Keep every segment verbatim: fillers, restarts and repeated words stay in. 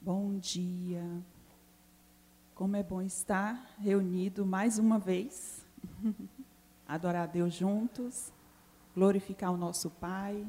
Bom dia. Como é bom estar reunido mais uma vez, adorar a Deus juntos, glorificar o nosso Pai.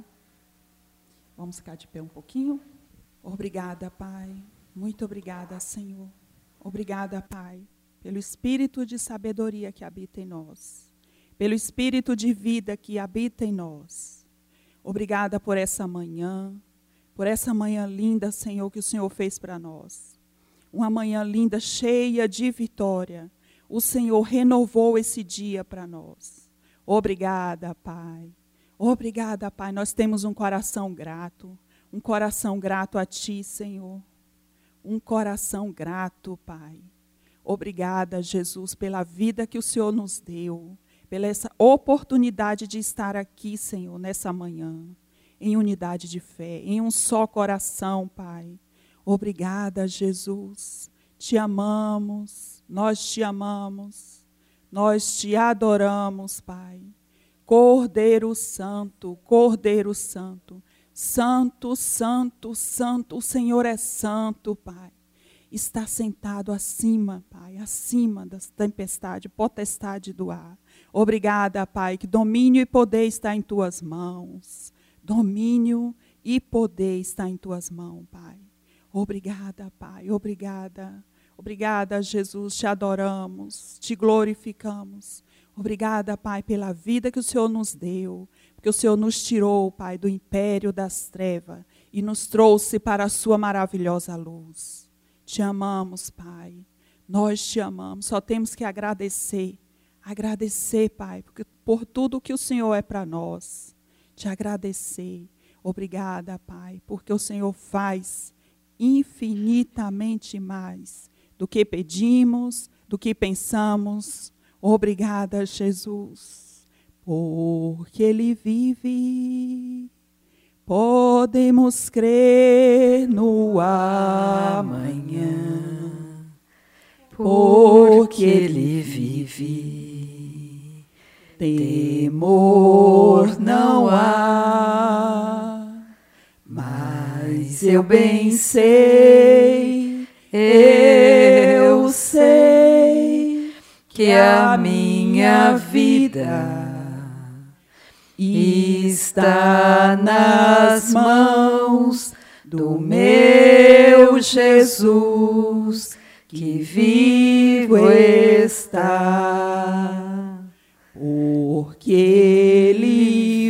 Vamos ficar de pé um pouquinho? Obrigada, Pai. Muito obrigada, Senhor. Obrigada, Pai, pelo espírito de sabedoria que habita em nós, pelo espírito de vida que habita em nós. Obrigada por essa manhã, por essa manhã linda, Senhor, que o Senhor fez para nós. Uma manhã linda, cheia de vitória. O Senhor renovou esse dia para nós. Obrigada, Pai. Obrigada, Pai. Nós temos um coração grato. Um coração grato a Ti, Senhor. Um coração grato, Pai. Obrigada, Jesus, pela vida que o Senhor nos deu. Pela essa oportunidade de estar aqui, Senhor, nessa manhã. Em unidade de fé, em um só coração, Pai. Obrigada, Jesus. Te amamos, nós te amamos, nós te adoramos, Pai. Cordeiro Santo, Cordeiro Santo, Santo, Santo, Santo, o Senhor é santo, Pai. Está sentado acima, Pai, acima da tempestade, potestade do ar. Obrigada, Pai, que domínio e poder está em Tuas mãos. Domínio e poder está em Tuas mãos, Pai. Obrigada, Pai, obrigada. Obrigada, Jesus, te adoramos, te glorificamos. Obrigada, Pai, pela vida que o Senhor nos deu, porque o Senhor nos tirou, Pai, do império das trevas e nos trouxe para a sua maravilhosa luz. Te amamos, Pai, nós te amamos, só temos que agradecer, agradecer, Pai, porque, por tudo que o Senhor é para nós. Te agradecer. Obrigada, Pai, porque o Senhor faz infinitamente mais do que pedimos, do que pensamos. Obrigada, Jesus, porque Ele vive. Podemos crer no amanhã, porque Ele vive. Temor não há, mas eu bem sei, eu sei que a minha vida está nas mãos do meu Jesus, que vivo está. Porque Ele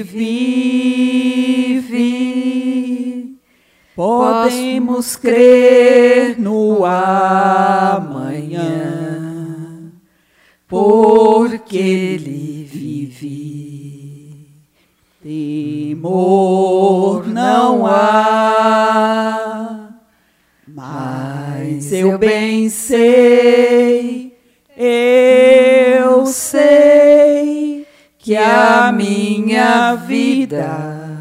vive, podemos crer no amanhã, porque Ele vive. Temor não há, mas eu bem sei, eu sei que a minha vida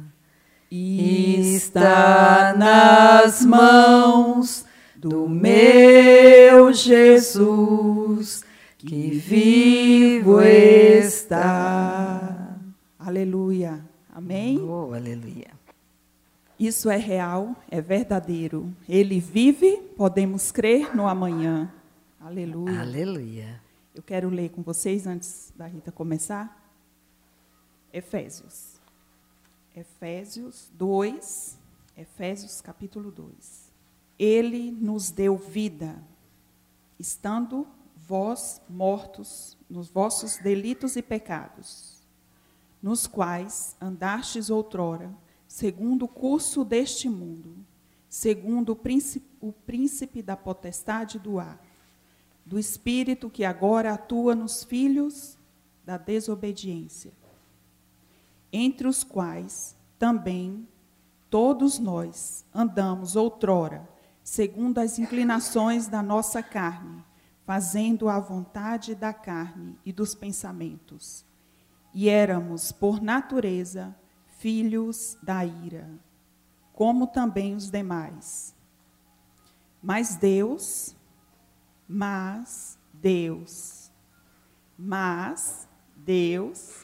está nas mãos do meu Jesus, que vivo está. Aleluia. Amém? Oh, aleluia. Isso é real, é verdadeiro. Ele vive, podemos crer no amanhã. Aleluia. Aleluia. Eu quero ler com vocês, antes da Rita começar, Efésios. Efésios dois, Efésios capítulo dois. Ele nos deu vida, estando vós mortos nos vossos delitos e pecados, nos quais andastes outrora, segundo o curso deste mundo, segundo o príncipe, o príncipe da potestade do ar, do Espírito que agora atua nos filhos da desobediência, entre os quais também todos nós andamos outrora, segundo as inclinações da nossa carne, fazendo a vontade da carne e dos pensamentos. E éramos, por natureza, filhos da ira, como também os demais. Mas Deus... Mas Deus, mas Deus,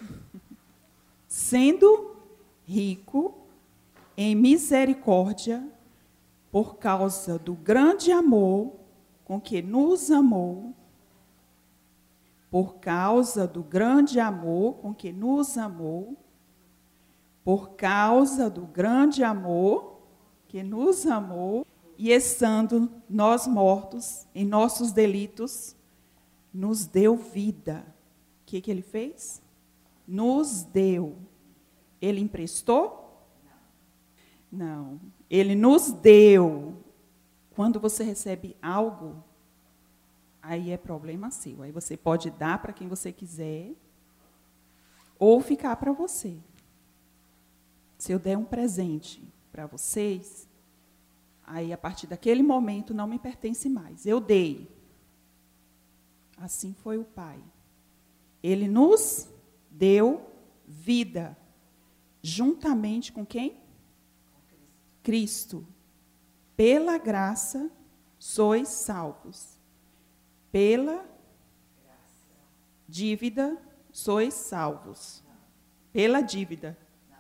sendo rico em misericórdia, por causa do grande amor com que nos amou, por causa do grande amor com que nos amou, por causa do grande amor que nos amou, e estando nós mortos em nossos delitos, nos deu vida. O que, que ele fez? Nos deu. Ele emprestou? Não. Ele nos deu. Quando você recebe algo, aí é problema seu. Aí você pode dar para quem você quiser ou ficar para você. Se eu der um presente para vocês, aí a partir daquele momento não me pertence mais. Eu dei. Assim foi o Pai. Ele nos deu vida. Juntamente com quem? Cristo. Pela graça sois salvos. Pela dívida sois salvos. Pela dívida.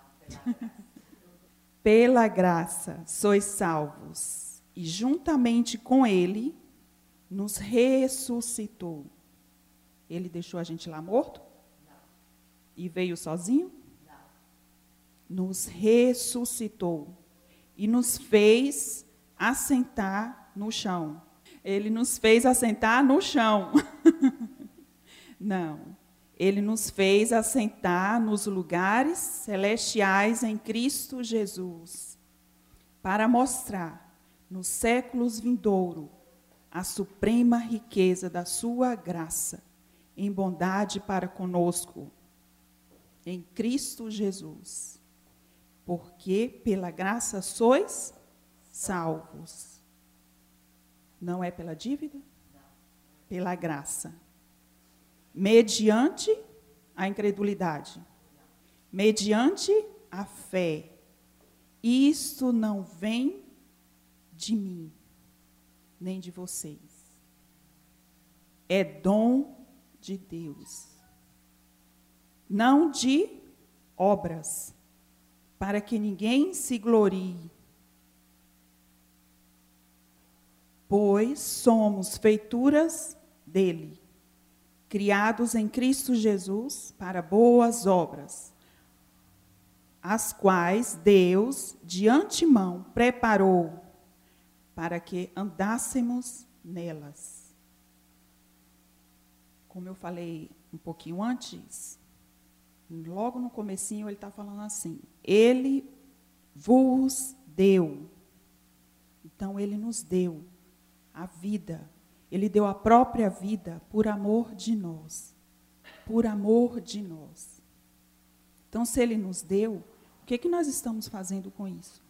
Pela graça sois salvos. E juntamente com Ele nos ressuscitou. Ele deixou a gente lá morto? Não. E veio sozinho? Não. Nos ressuscitou. E nos fez assentar no chão. Ele nos fez assentar no chão. Não. Ele nos fez assentar nos lugares celestiais em Cristo Jesus, para mostrar nos séculos vindouros a suprema riqueza da sua graça, em bondade para conosco, em Cristo Jesus. Porque pela graça sois salvos. Não é pela dívida? Pela graça. Mediante a incredulidade. Mediante a fé. Isto não vem de mim, nem de vocês. É dom de Deus. Não de obras, para que ninguém se glorie. Pois somos feituras dele, criados em Cristo Jesus para boas obras, as quais Deus de antemão preparou para que andássemos nelas. Como eu falei um pouquinho antes, logo no comecinho ele está falando assim, ele vos deu. Então ele nos deu a vida. Ele deu a própria vida por amor de nós. Por amor de nós. Então, se Ele nos deu, o que, que nós estamos fazendo com isso?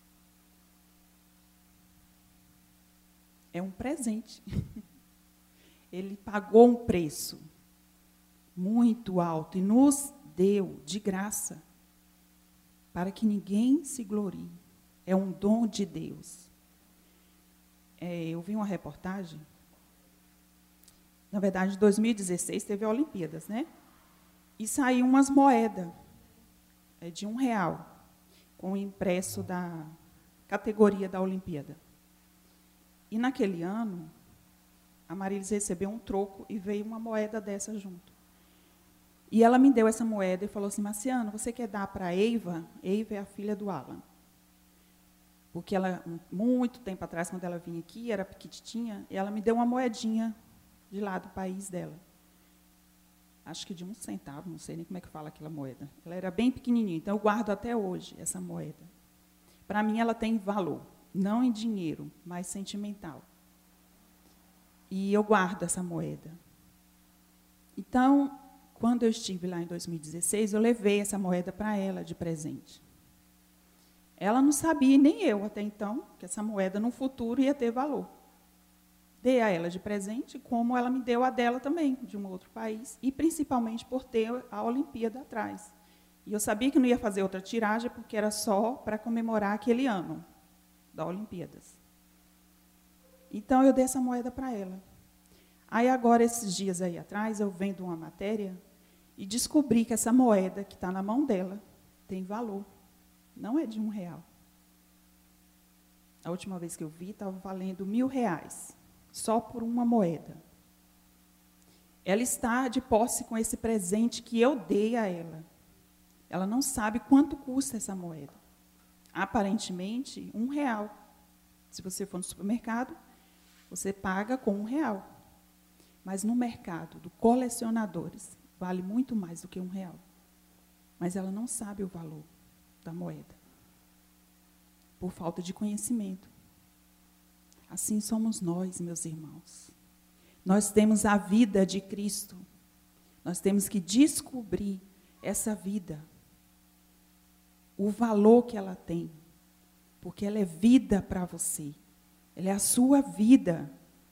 É um presente. Ele pagou um preço muito alto e nos deu de graça, para que ninguém se glorie. É um dom de Deus. É, eu vi uma reportagem. Na verdade, em dois mil e dezesseis teve a Olimpíadas, né? E saiu umas moedas é, de um real, com o impresso da categoria da Olimpíada. E naquele ano, a Marilis recebeu um troco e veio uma moeda dessa junto. E ela me deu essa moeda e falou assim, Marciano, você quer dar para a Eiva? Eiva é a filha do Alan. Porque ela, muito tempo atrás, quando ela vinha aqui, era pequitinha, e ela me deu uma moedinha de lá do país dela. Acho que de um centavo, não sei nem como é que fala aquela moeda. Ela era bem pequenininha, então eu guardo até hoje essa moeda. Para mim, ela tem valor, não em dinheiro, mas sentimental. E eu guardo essa moeda. Então, quando eu estive lá em dois mil e dezesseis, eu levei essa moeda para ela de presente. Ela não sabia, nem eu até então, que essa moeda no futuro ia ter valor. Dei a ela de presente, como ela me deu a dela também, de um outro país, e principalmente por ter a Olimpíada atrás. E eu sabia que não ia fazer outra tiragem, porque era só para comemorar aquele ano da Olimpíadas. Então, eu dei essa moeda para ela. Aí, agora, esses dias aí atrás, eu vendo uma matéria e descobri que essa moeda que está na mão dela tem valor. Não é de um real. a última vez que eu vi, estava valendo mil reais, só por uma moeda. Ela está de posse com esse presente que eu dei a ela. Ela não sabe quanto custa essa moeda. Aparentemente, um real. Se você for no supermercado, você paga com um real. Mas no mercado do colecionadores, vale muito mais do que um real. Mas ela não sabe o valor da moeda, por falta de conhecimento. Assim somos nós, meus irmãos. Nós temos a vida de Cristo. Nós temos que descobrir essa vida, o valor que ela tem, porque ela é vida para você. Ela é a sua vida,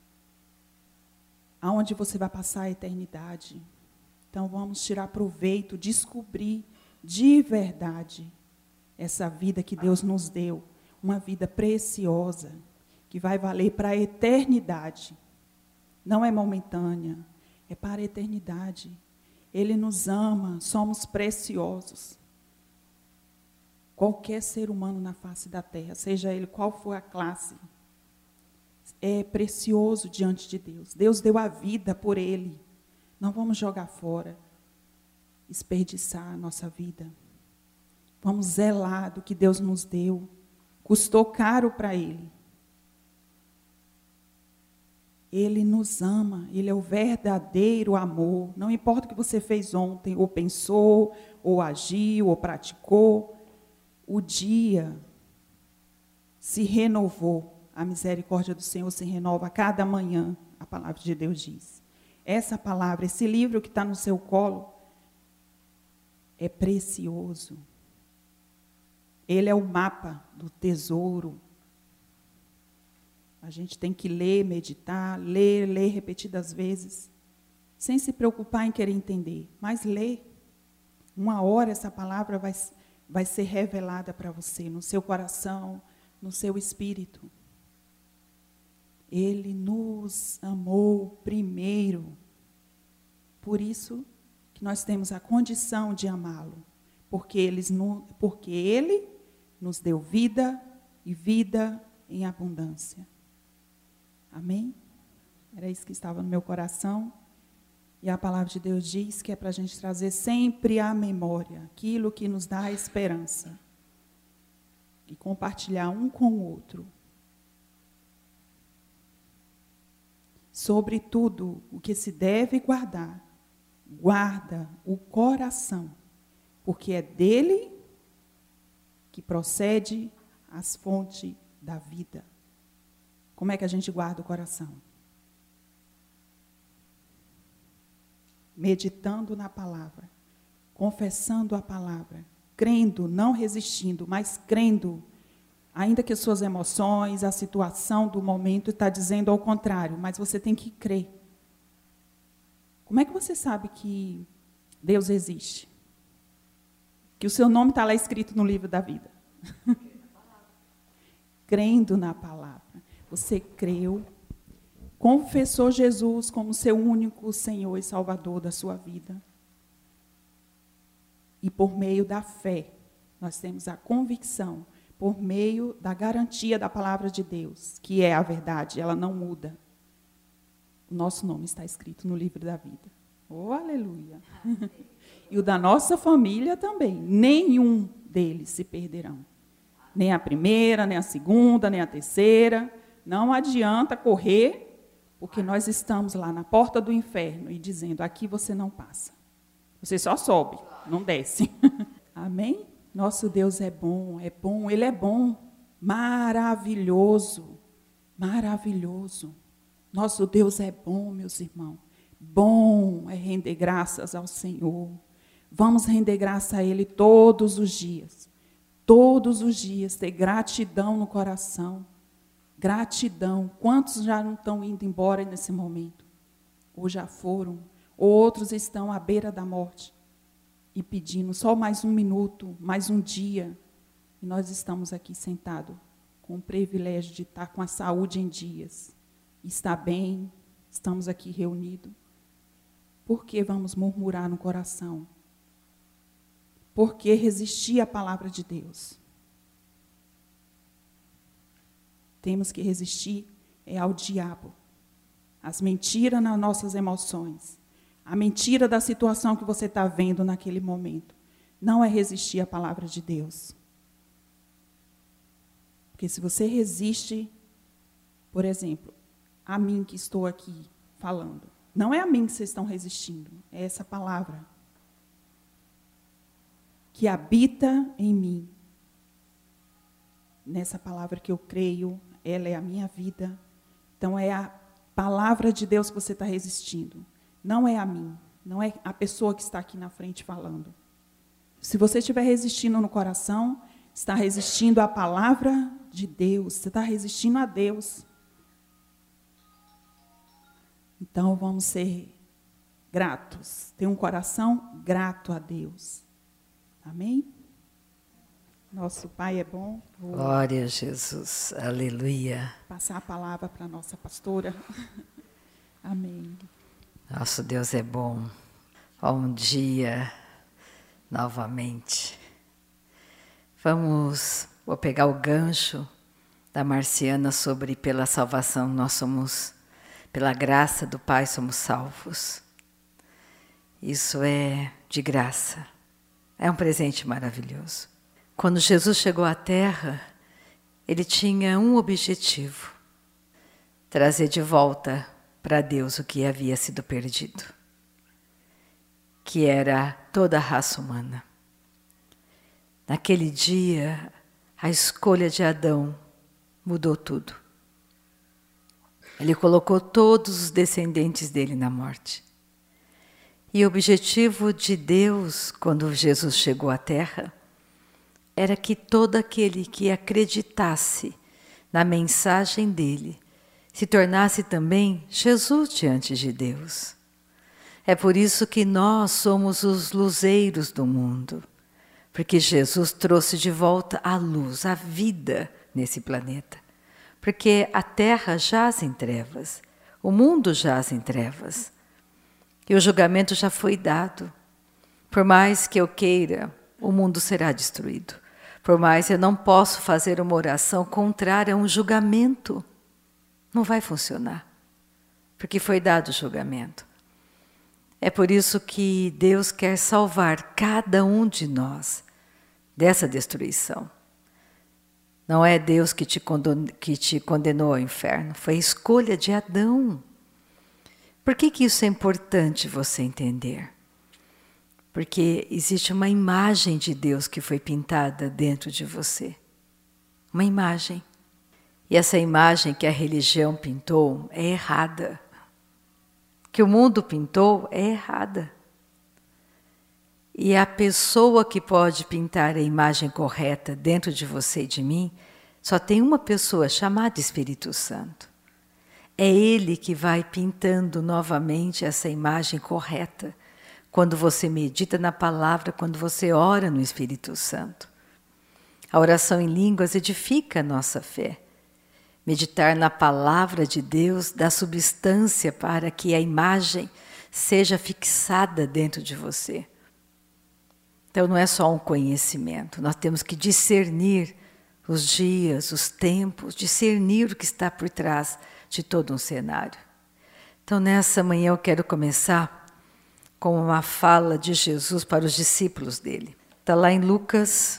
aonde você vai passar a eternidade. Então, vamos tirar proveito, descobrir de verdade essa vida que Deus nos deu, uma vida preciosa, que vai valer para a eternidade. Não é momentânea, é para a eternidade. Ele nos ama, somos preciosos. Qualquer ser humano na face da terra, seja ele qual for a classe, é precioso diante de Deus. Deus deu a vida por ele. Não vamos jogar fora, desperdiçar a nossa vida. Vamos zelar do que Deus nos deu. Custou caro para ele. Ele nos ama, ele é o verdadeiro amor. Não importa o que você fez ontem, ou pensou, ou agiu, ou praticou. O dia se renovou. A misericórdia do Senhor se renova a cada manhã, a palavra de Deus diz. Essa palavra, esse livro que está no seu colo, é precioso. Ele é o mapa do tesouro. A gente tem que ler, meditar, ler, ler repetidas vezes, sem se preocupar em querer entender, mas ler. Uma hora essa palavra vai, vai ser revelada para você, no seu coração, no seu espírito. Ele nos amou primeiro. Por isso que nós temos a condição de amá-lo, porque, eles no, porque ele nos deu vida e vida em abundância. Amém? Era isso que estava no meu coração. E a palavra de Deus diz que é para a gente trazer sempre à memória aquilo que nos dá a esperança. E compartilhar um com o outro. Sobretudo, o que se deve guardar, guarda o coração, porque é dele que procede as fontes da vida. Como é que a gente guarda o coração? Meditando na palavra, confessando a palavra, crendo, não resistindo, mas crendo, ainda que as suas emoções, a situação do momento está dizendo ao contrário, mas você tem que crer. Como é que você sabe que Deus existe? Que o seu nome está lá escrito no livro da vida. Crendo na palavra. Você creu, confessou Jesus como seu único Senhor e Salvador da sua vida. E por meio da fé, nós temos a convicção, por meio da garantia da palavra de Deus, que é a verdade, ela não muda. O nosso nome está escrito no livro da vida. Oh, aleluia! E o da nossa família também. Nenhum deles se perderão. Nem a primeira, nem a segunda, nem a terceira. Não adianta correr, porque nós estamos lá na porta do inferno e dizendo, aqui você não passa. Você só sobe, não desce. Amém? Nosso Deus é bom, é bom, Ele é bom. Maravilhoso, maravilhoso. Nosso Deus é bom, meus irmãos. Bom é render graças ao Senhor. Vamos render graça a Ele todos os dias. Todos os dias, ter gratidão no coração. Gratidão. Quantos já não estão indo embora nesse momento? Ou já foram? Outros estão à beira da morte e pedindo só mais um minuto, mais um dia. E nós estamos aqui sentados com o privilégio de estar com a saúde em dias. Está bem, estamos aqui reunidos. Por que vamos murmurar no coração? Por que resistir à palavra de Deus? temos que resistir é ao diabo. As mentiras nas nossas emoções. A mentira da situação que você está vendo naquele momento. Não é resistir à palavra de Deus. Porque se você resiste, por exemplo, a mim que estou aqui falando, não é a mim que vocês estão resistindo, é essa palavra que habita em mim. Nessa palavra que eu creio, ela é a minha vida. Então é a palavra de Deus que você está resistindo. Não é a mim, não é a pessoa que está aqui na frente falando. Se você estiver resistindo no coração, está resistindo à palavra de Deus, você está resistindo a Deus. Então vamos ser gratos, ter um coração grato a Deus. Amém? Nosso Pai é bom. Vou Glória a Jesus, aleluia. Passar a palavra para a nossa pastora. Amém. Nosso Deus é bom. Bom dia, novamente. Vamos, vou pegar o gancho da Marciana sobre pela salvação nós somos, pela graça do Pai somos salvos. Isso é de graça. É um presente maravilhoso. Quando Jesus chegou à Terra, ele tinha um objetivo: trazer de volta para Deus o que havia sido perdido, que era toda a raça humana. Naquele dia, a escolha de Adão mudou tudo. Ele colocou todos os descendentes dele na morte. E o objetivo de Deus, quando Jesus chegou à Terra, era que todo aquele que acreditasse na mensagem dele se tornasse também Jesus diante de Deus. É por isso que nós somos os luzeiros do mundo, porque Jesus trouxe de volta a luz, a vida nesse planeta. Porque a terra jaz em trevas, o mundo jaz em trevas, e o julgamento já foi dado. Por mais que eu queira, o mundo será destruído. Por mais eu não posso fazer uma oração contrária a um julgamento, não vai funcionar, porque foi dado o julgamento. É por isso que Deus quer salvar cada um de nós dessa destruição. Não é Deus que te condenou, que te condenou ao inferno, foi a escolha de Adão. Por que que isso é importante você entender? Porque existe uma imagem de Deus que foi pintada dentro de você. Uma imagem. E essa imagem que a religião pintou é errada. Que o mundo pintou é errada. E a pessoa que pode pintar a imagem correta dentro de você e de mim, só tem uma pessoa chamada Espírito Santo. É Ele que vai pintando novamente essa imagem correta, quando você medita na palavra, quando você ora no Espírito Santo. A oração em línguas edifica a nossa fé. Meditar na palavra de Deus dá substância para que a imagem seja fixada dentro de você. Então não é só um conhecimento, nós temos que discernir os dias, os tempos, discernir o que está por trás de todo um cenário. Então nessa manhã eu quero começar com uma fala de Jesus para os discípulos dele. Está lá em Lucas,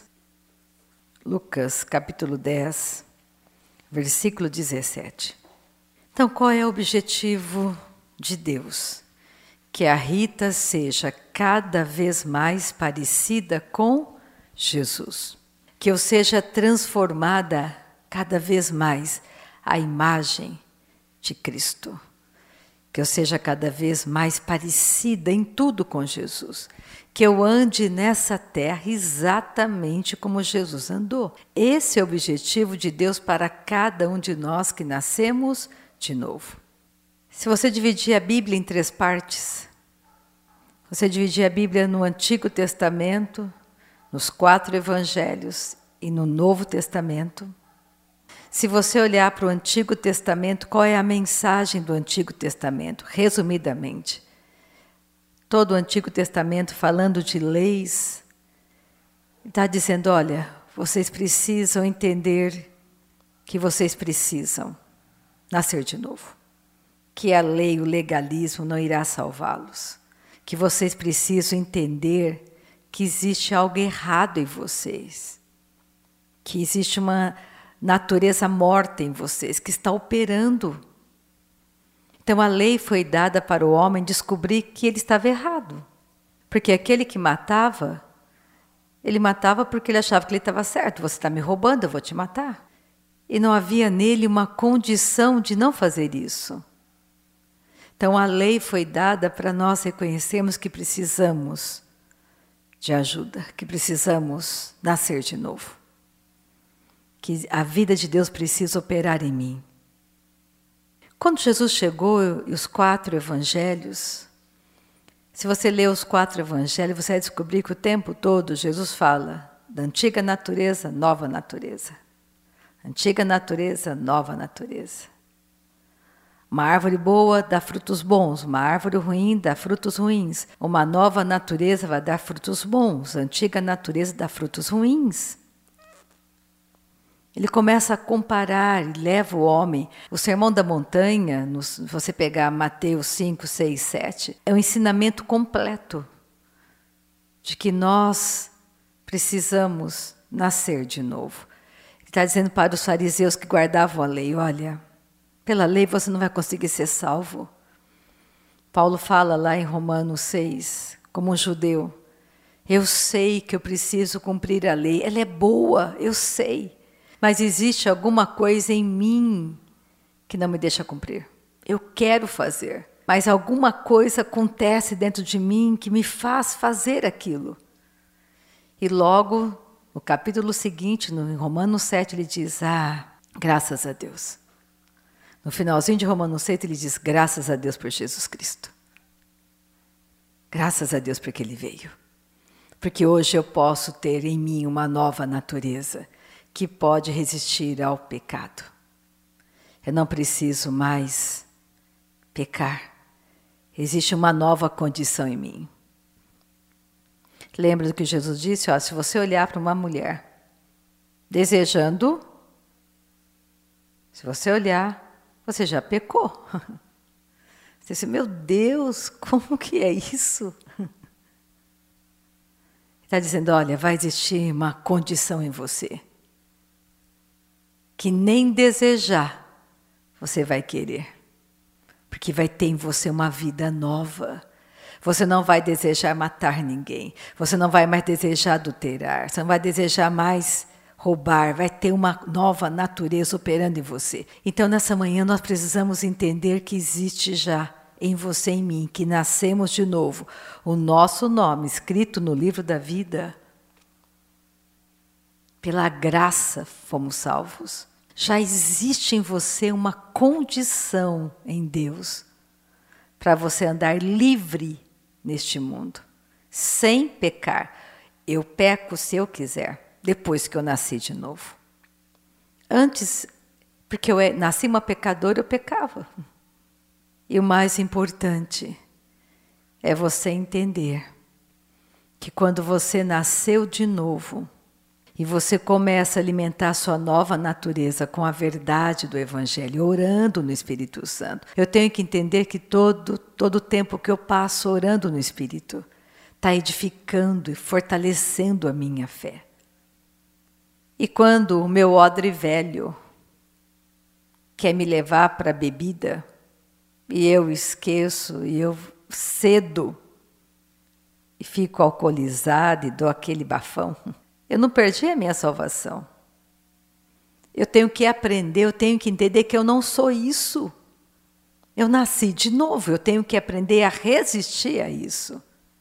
Lucas capítulo dez, versículo dezessete. Então qual é o objetivo de Deus? Que a Rita seja cada vez mais parecida com Jesus. Que eu seja transformada cada vez mais à imagem de Cristo. Que eu seja cada vez mais parecida em tudo com Jesus. Que eu ande nessa terra exatamente como Jesus andou. Esse é o objetivo de Deus para cada um de nós que nascemos de novo. Se você dividir a Bíblia em três partes, você dividir a Bíblia no Antigo Testamento, nos quatro Evangelhos e no Novo Testamento. Se você olhar para o Antigo Testamento, qual é a mensagem do Antigo Testamento? Resumidamente, todo o Antigo Testamento falando de leis, está dizendo, olha, vocês precisam entender que vocês precisam nascer de novo. Que a lei, o legalismo não irá salvá-los. Que vocês precisam entender que existe algo errado em vocês. Que existe uma natureza morta em vocês, que está operando. Então a lei foi dada para o homem descobrir que ele estava errado. Porque aquele que matava, ele matava porque ele achava que ele estava certo. Você está me roubando, eu vou te matar. E não havia nele uma condição de não fazer isso. Então a lei foi dada para nós reconhecermos que precisamos de ajuda, que precisamos nascer de novo. Que a vida de Deus precisa operar em mim. Quando Jesus chegou e os quatro evangelhos, se você ler os quatro evangelhos, você vai descobrir que o tempo todo Jesus fala da antiga natureza, nova natureza. Antiga natureza, nova natureza. Uma árvore boa dá frutos bons, uma árvore ruim dá frutos ruins. Uma nova natureza vai dar frutos bons, a antiga natureza dá frutos ruins. Ele começa a comparar e leva o homem. O Sermão da Montanha, se você pegar Mateus cinco, seis, sete, é um ensinamento completo de que nós precisamos nascer de novo. Ele está dizendo para os fariseus que guardavam a lei, olha, pela lei você não vai conseguir ser salvo. Paulo fala lá em Romanos seis, como um judeu, eu sei que eu preciso cumprir a lei, ela é boa, eu sei. Mas existe alguma coisa em mim que não me deixa cumprir. Eu quero fazer, mas alguma coisa acontece dentro de mim que me faz fazer aquilo. E logo, no capítulo seguinte, no Romanos sete, ele diz, ah, graças a Deus. No finalzinho de Romanos sete, ele diz, graças a Deus por Jesus Cristo. Graças a Deus porque Ele veio. Porque hoje eu posso ter em mim uma nova natureza que pode resistir ao pecado. Eu não preciso mais pecar. Existe uma nova condição em mim. Lembra do que Jesus disse? Ó, se você olhar para uma mulher desejando, se você olhar, você já pecou. Você disse, meu Deus, como que é isso? Está dizendo, olha, vai existir uma condição em você que nem desejar você vai querer, porque vai ter em você uma vida nova. Você não vai desejar matar ninguém, você não vai mais desejar adulterar, você não vai desejar mais roubar, vai ter uma nova natureza operando em você. Então, nessa manhã, nós precisamos entender que existe já em você e em mim, que nascemos de novo. O nosso nome escrito no livro da vida, pela graça fomos salvos. Já existe em você uma condição em Deus para você andar livre neste mundo, sem pecar. Eu peco se eu quiser, depois que eu nasci de novo. Antes, porque eu nasci uma pecadora, eu pecava. E o mais importante é você entender que quando você nasceu de novo e você começa a alimentar a sua nova natureza com a verdade do Evangelho, orando no Espírito Santo. Eu tenho que entender que todo todo tempo que eu passo orando no Espírito está edificando e fortalecendo a minha fé. E quando o meu odre velho quer me levar para a bebida, e eu esqueço, e eu cedo, e fico alcoolizada e dou aquele bafão, eu não perdi a minha salvação. Eu tenho que aprender, eu tenho que entender que eu não sou isso. Eu nasci de novo, eu tenho que aprender a resistir a isso.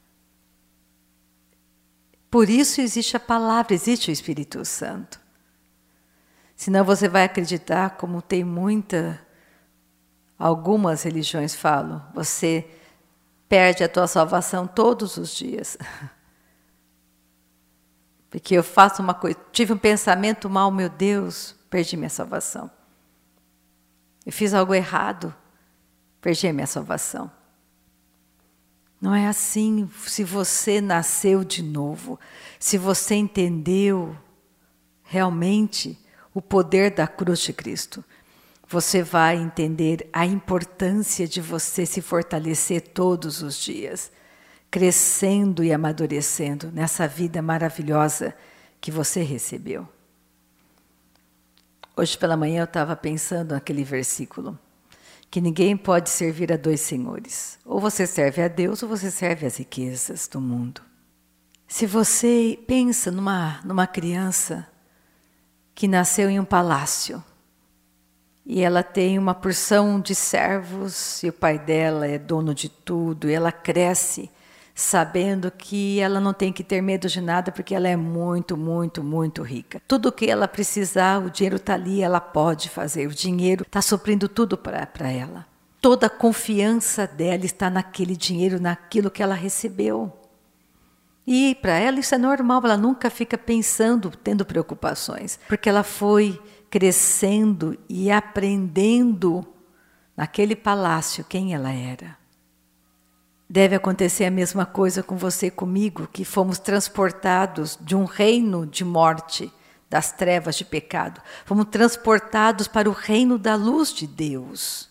Por isso existe a palavra, existe o Espírito Santo. Senão você vai acreditar, como tem muita, algumas religiões falam, você perde a tua salvação todos os dias. Porque eu faço uma coisa, tive um pensamento mal, meu Deus, perdi minha salvação. Eu fiz algo errado, perdi a minha salvação. Não é assim. Se você nasceu de novo, se você entendeu realmente o poder da cruz de Cristo, você vai entender a importância de você se fortalecer todos os dias, crescendo e amadurecendo nessa vida maravilhosa que você recebeu. Hoje pela manhã eu estava pensando naquele versículo, que ninguém pode servir a dois senhores. Ou você serve a Deus ou você serve às riquezas do mundo. Se você pensa numa, numa criança que nasceu em um palácio, e ela tem uma porção de servos, e o pai dela é dono de tudo, e ela cresce sabendo que ela não tem que ter medo de nada, porque ela é muito, muito, muito rica. Tudo que ela precisar, o dinheiro está ali, ela pode fazer. O dinheiro está suprindo tudo para ela. Toda a confiança dela está naquele dinheiro, naquilo que ela recebeu. E para ela isso é normal, ela nunca fica pensando, tendo preocupações, porque ela foi crescendo e aprendendo naquele palácio quem ela era. Deve acontecer a mesma coisa com você e comigo, que fomos transportados de um reino de morte, das trevas de pecado. Fomos transportados para o reino da luz de Deus.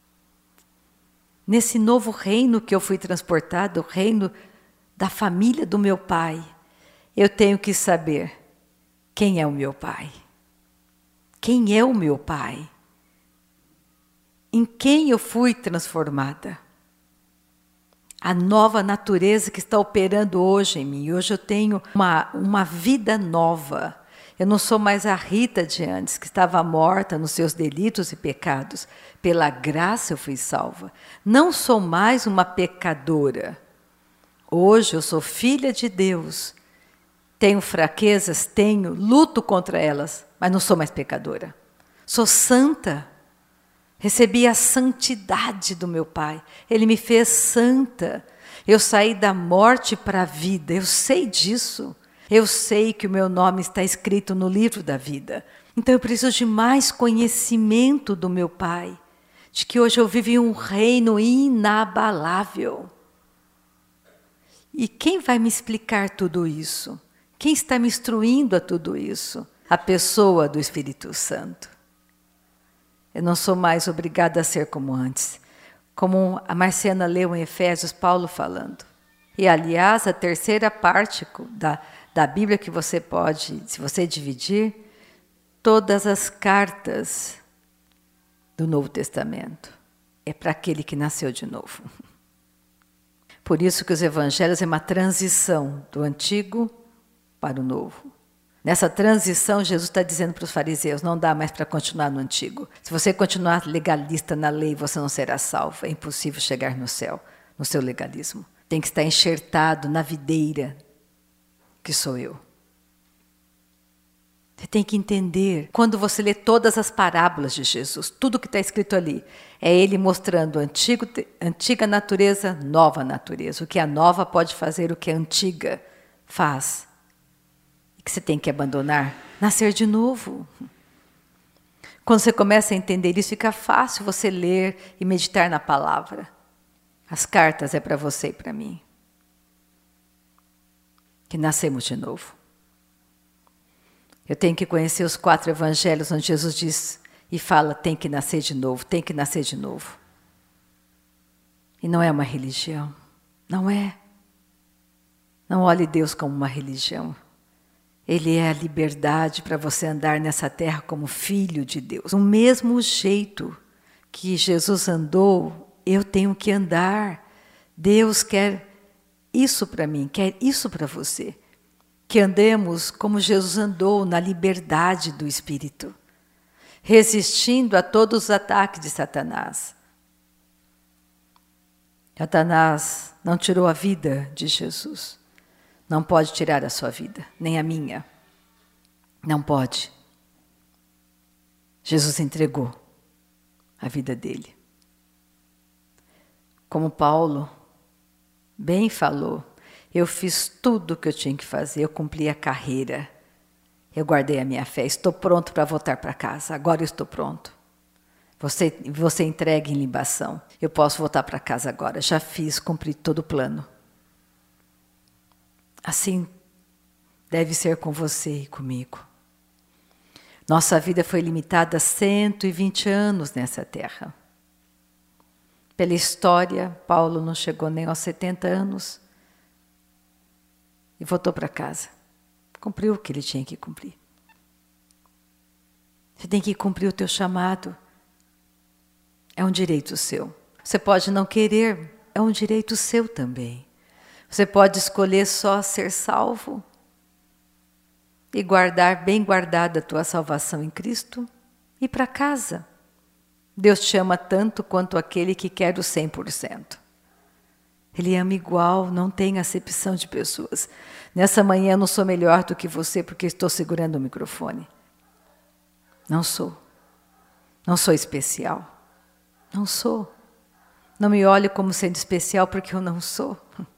Nesse novo reino que eu fui transportado, o reino da família do meu pai, eu tenho que saber quem é o meu pai. Quem é o meu pai? Em quem eu fui transformada? A nova natureza que está operando hoje em mim. Hoje eu tenho uma, uma vida nova. Eu não sou mais a Rita de antes, que estava morta nos seus delitos e pecados. Pela graça eu fui salva. Não sou mais uma pecadora. Hoje eu sou filha de Deus. Tenho fraquezas? Tenho. Luto contra elas, mas não sou mais pecadora. Sou santa. Recebi a santidade do meu Pai. Ele me fez santa. Eu saí da morte para a vida. Eu sei disso. Eu sei que o meu nome está escrito no livro da vida. Então eu preciso de mais conhecimento do meu Pai. De que hoje eu vivo em um reino inabalável. E quem vai me explicar tudo isso? Quem está me instruindo a tudo isso? A pessoa do Espírito Santo. Eu não sou mais obrigada a ser como antes. Como a Marciana leu em Efésios, Paulo falando. E, aliás, a terceira parte da, da Bíblia que você pode, se você dividir, todas as cartas do Novo Testamento. É para aquele que nasceu de novo. Por isso que os evangelhos é uma transição do antigo para o novo. Nessa transição, Jesus está dizendo para os fariseus, não dá mais para continuar no antigo. Se você continuar legalista na lei, você não será salvo. É impossível chegar no céu, no seu legalismo. Tem que estar enxertado na videira, que sou eu. Você tem que entender, quando você lê todas as parábolas de Jesus, tudo que está escrito ali, é Ele mostrando antigo, antiga natureza, nova natureza. O que a nova pode fazer, o que a antiga faz. Que você tem que abandonar, nascer de novo. Quando você começa a entender isso, fica fácil você ler e meditar na palavra. As cartas é para você e para mim. Que nascemos de novo. Eu tenho que conhecer os quatro evangelhos onde Jesus diz e fala, tem que nascer de novo, tem que nascer de novo. E não é uma religião. Não é. Não olhe Deus como uma religião. Ele é a liberdade para você andar nessa terra como filho de Deus. O mesmo jeito que Jesus andou, eu tenho que andar. Deus quer isso para mim, quer isso para você. Que andemos como Jesus andou, na liberdade do Espírito. Resistindo a todos os ataques de Satanás. Satanás não tirou a vida de Jesus. Não pode tirar a sua vida, nem a minha. Não pode. Jesus entregou a vida dele. Como Paulo bem falou, eu fiz tudo o que eu tinha que fazer, eu cumpri a carreira, eu guardei a minha fé, estou pronto para voltar para casa, agora eu estou pronto. Você, você entrega em libação, eu posso voltar para casa agora, já fiz, cumpri todo o plano. Assim deve ser com você e comigo. Nossa vida foi limitada a cento e vinte anos nessa terra. Pela história, Paulo não chegou nem aos setenta anos e voltou para casa. Cumpriu o que ele tinha que cumprir. Você tem que cumprir o teu chamado. É um direito seu. Você pode não querer, é um direito seu também. Você pode escolher só ser salvo e guardar bem guardada a tua salvação em Cristo e ir para casa. Deus te ama tanto quanto aquele que quer o cem por cento. Ele ama igual, não tem acepção de pessoas. Nessa manhã eu não sou melhor do que você porque estou segurando o microfone. Não sou. Não sou especial. Não sou. Não me olhe como sendo especial porque eu não sou.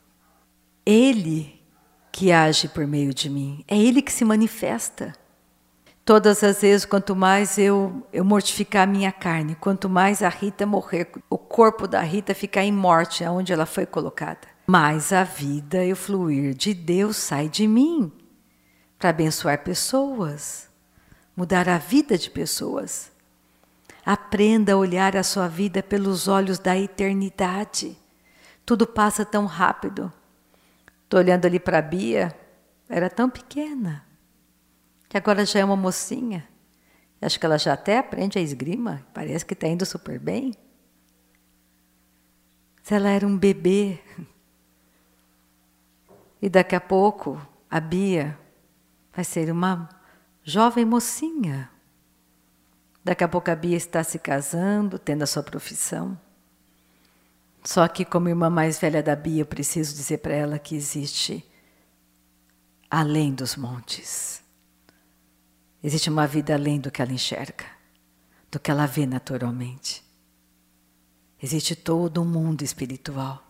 Ele que age por meio de mim. É Ele que se manifesta. Todas as vezes, quanto mais eu, eu mortificar a minha carne, quanto mais a Rita morrer, o corpo da Rita ficar em morte, aonde ela foi colocada, mais a vida e o fluir de Deus sai de mim para abençoar pessoas, mudar a vida de pessoas. Aprenda a olhar a sua vida pelos olhos da eternidade. Tudo passa tão rápido. Estou olhando ali para a Bia, era tão pequena. Que agora já é uma mocinha. Acho que ela já até aprende a esgrima. Parece que está indo super bem. Se ela era um bebê. E daqui a pouco, a Bia vai ser uma jovem mocinha. Daqui a pouco a Bia está se casando, tendo a sua profissão. Só que como irmã mais velha da Bia, eu preciso dizer para ela que existe além dos montes. Existe uma vida além do que ela enxerga, do que ela vê naturalmente. Existe todo um mundo espiritual.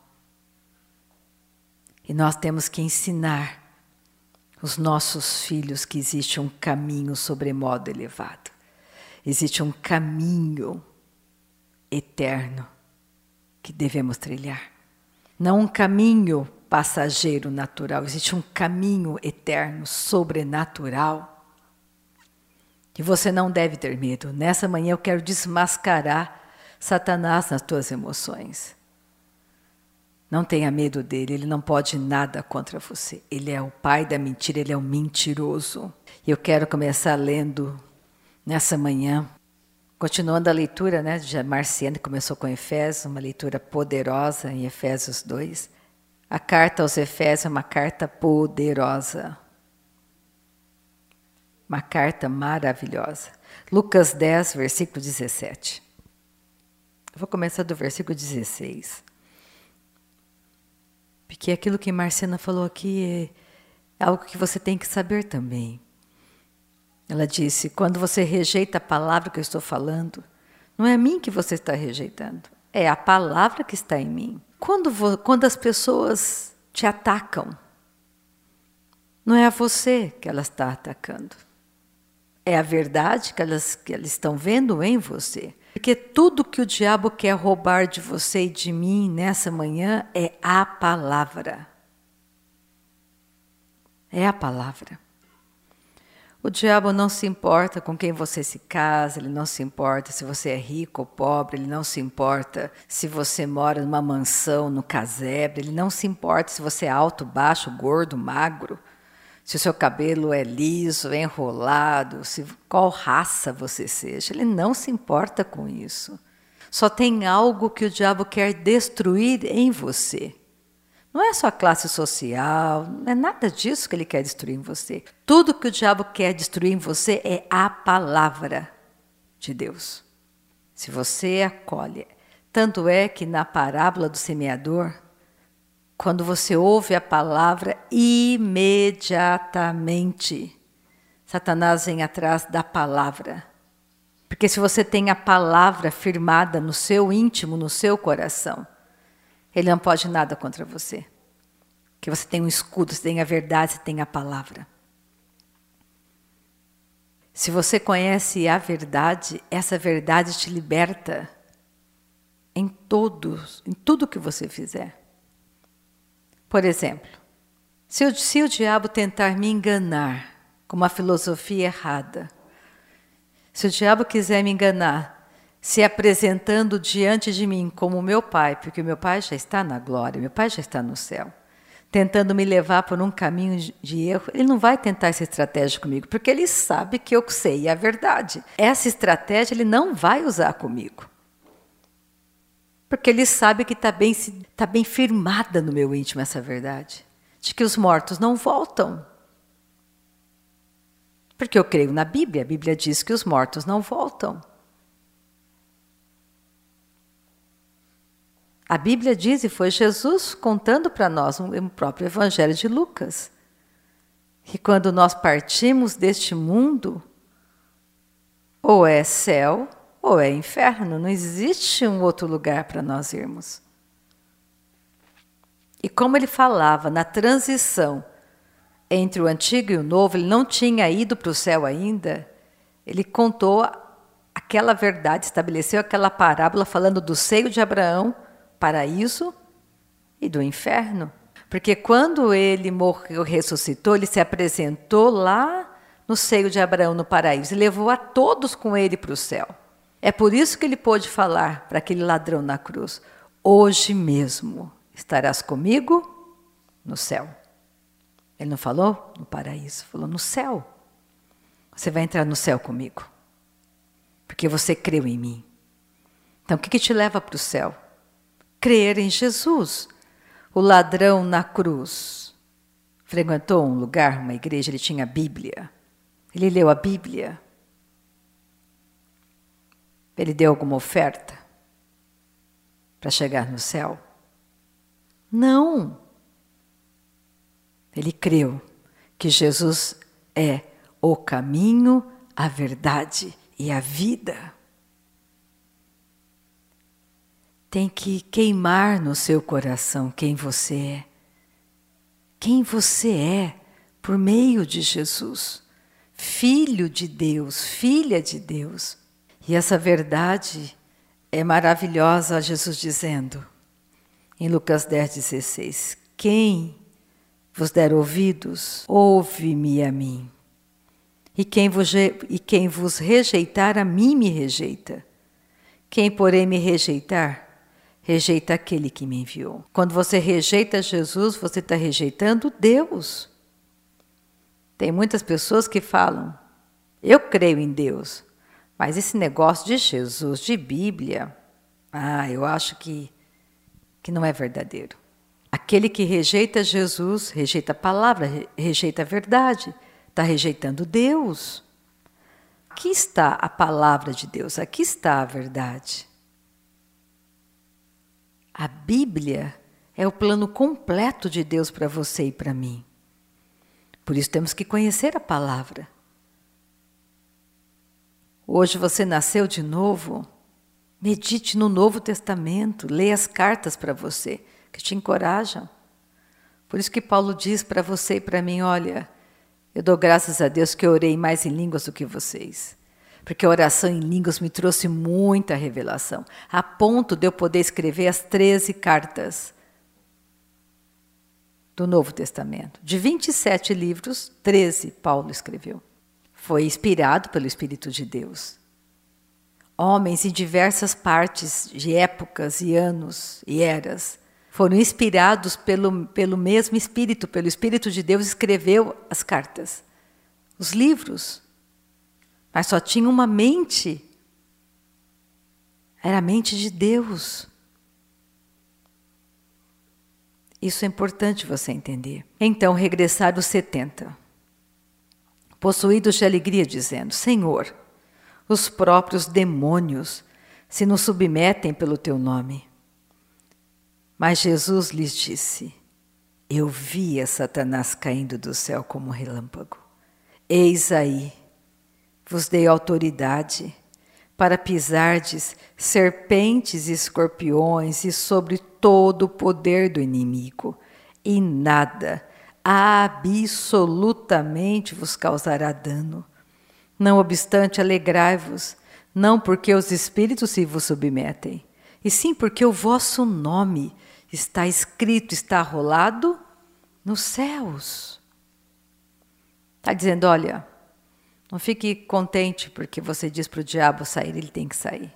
E nós temos que ensinar os nossos filhos que existe um caminho sobremodo elevado. Existe um caminho eterno que devemos trilhar. Não um caminho passageiro natural, existe um caminho eterno, sobrenatural. E você não deve ter medo. Nessa manhã eu quero desmascarar Satanás nas tuas emoções. Não tenha medo dele, ele não pode nada contra você. Ele é o pai da mentira, ele é um mentiroso. E eu quero começar lendo nessa manhã, continuando a leitura, né, de Marciano, que começou com Efésios, uma leitura poderosa em Efésios dois. A carta aos Efésios é uma carta poderosa. Uma carta maravilhosa. Lucas dez, versículo dezessete. Eu vou começar do versículo dezesseis. Porque aquilo que Marciana falou aqui é algo que você tem que saber também. Ela disse, quando você rejeita a palavra que eu estou falando, não é a mim que você está rejeitando, é a palavra que está em mim. Quando, vo, quando as pessoas te atacam, não é a você que elas estão atacando. É a verdade que elas, que elas estão vendo em você. Porque tudo que o diabo quer roubar de você e de mim nessa manhã é a palavra. É a palavra. O diabo não se importa com quem você se casa, ele não se importa se você é rico ou pobre, ele não se importa se você mora numa mansão, no casebre, ele não se importa se você é alto, baixo, gordo, magro. Se o seu cabelo é liso, é enrolado, se, qual raça você seja, ele não se importa com isso. Só tem algo que o diabo quer destruir em você. Não é sua classe social, não é nada disso que ele quer destruir em você. Tudo que o diabo quer destruir em você é a palavra de Deus. Se você acolhe. Tanto é que na parábola do semeador, quando você ouve a palavra, imediatamente Satanás vem atrás da palavra. Porque se você tem a palavra firmada no seu íntimo, no seu coração, ele não pode nada contra você. Porque você tem um escudo, você tem a verdade, você tem a palavra. Se você conhece a verdade, essa verdade te liberta em todos, em tudo que você fizer. Por exemplo, se o, se o diabo tentar me enganar com uma filosofia errada, Se o diabo quiser me enganar, se apresentando diante de mim como meu pai, porque o meu pai já está na glória, meu pai já está no céu, tentando me levar por um caminho de erro, ele não vai tentar essa estratégia comigo, porque ele sabe que eu sei a verdade. Essa estratégia ele não vai usar comigo. Porque ele sabe que está bem, tá bem firmada no meu íntimo essa verdade, de que os mortos não voltam. Porque eu creio na Bíblia, a Bíblia diz que os mortos não voltam. A Bíblia diz, e foi Jesus contando para nós no próprio Evangelho de Lucas, que quando nós partimos deste mundo, ou é céu ou é inferno, não existe um outro lugar para nós irmos. E como ele falava na transição entre o antigo e o novo, ele não tinha ido para o céu ainda, ele contou aquela verdade, estabeleceu aquela parábola falando do seio de Abraão, paraíso, e do inferno. Porque quando ele morreu, ressuscitou, ele se apresentou lá no seio de Abraão, no paraíso, e levou a todos com ele para o céu. É por isso que ele pôde falar para aquele ladrão na cruz: hoje mesmo estarás comigo no céu. Ele não falou no paraíso, falou no céu. Você vai entrar no céu comigo, porque você creu em mim. Então o que, que te leva para o céu? Crer em Jesus. O ladrão na cruz frequentou um lugar, uma igreja, ele tinha a Bíblia. Ele leu a Bíblia. Ele deu alguma oferta para chegar no céu? Não. Ele creu que Jesus é o caminho, a verdade e a vida. Tem que queimar no seu coração quem você é. Quem você é por meio de Jesus. Filho de Deus, filha de Deus. E essa verdade é maravilhosa, Jesus dizendo, em Lucas dez, dezesseis, quem vos der ouvidos, ouve-me a mim. E quem, vos, e quem vos rejeitar, a mim me rejeita. Quem, porém, me rejeitar, rejeita aquele que me enviou. Quando você rejeita Jesus, você está rejeitando Deus. Tem muitas pessoas que falam, eu creio em Deus, mas esse negócio de Jesus, de Bíblia, ah, eu acho que, que não é verdadeiro. Aquele que rejeita Jesus, rejeita a palavra, rejeita a verdade, está rejeitando Deus. Aqui está a palavra de Deus, aqui está a verdade. A Bíblia é o plano completo de Deus para você e para mim. Por isso temos que conhecer a palavra. Hoje você nasceu de novo, medite no Novo Testamento, leia as cartas para você, que te encorajam. Por isso que Paulo diz para você e para mim, olha, eu dou graças a Deus que eu orei mais em línguas do que vocês. Porque a oração em línguas me trouxe muita revelação, a ponto de eu poder escrever as treze cartas do Novo Testamento. De vinte e sete livros, treze Paulo escreveu. Foi inspirado pelo Espírito de Deus. Homens em diversas partes de épocas e anos e eras foram inspirados pelo, pelo mesmo Espírito, pelo Espírito de Deus, escreveu as cartas, os livros. Mas só tinha uma mente. Era a mente de Deus. Isso é importante você entender. Então regressaram os setenta, possuídos de alegria, dizendo, Senhor, os próprios demônios se nos submetem pelo teu nome. Mas Jesus lhes disse, eu via Satanás caindo do céu como um relâmpago. Eis aí, vos dei autoridade para pisardes serpentes e escorpiões e sobre todo o poder do inimigo, e nada, absolutamente vos causará dano. Não obstante, alegrai-vos, não porque os espíritos se vos submetem, e sim porque o vosso nome está escrito, está rolado nos céus. Está dizendo, olha, Não fique contente porque você diz para o diabo sair, ele tem que sair.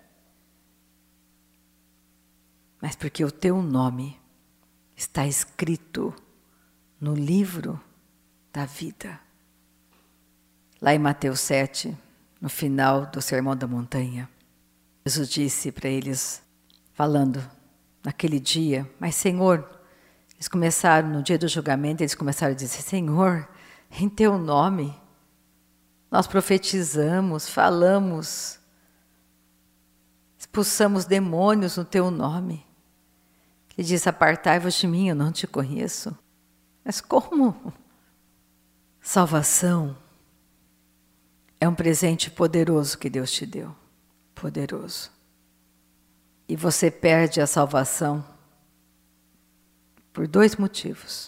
Mas porque o teu nome está escrito no livro da vida. Lá em Mateus sete, no final do Sermão da Montanha, Jesus disse para eles, falando naquele dia, mas Senhor, eles começaram, no dia do julgamento, eles começaram a dizer, Senhor, em teu nome, nós profetizamos, falamos, expulsamos demônios no teu nome. Ele diz, apartai-vos de mim, eu não te conheço. Mas como? Salvação é um presente poderoso que Deus te deu. Poderoso. E você perde a salvação por dois motivos.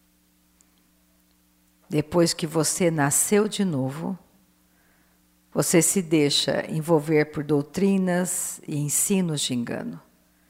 Depois que você nasceu de novo, você se deixa envolver por doutrinas e ensinos de engano.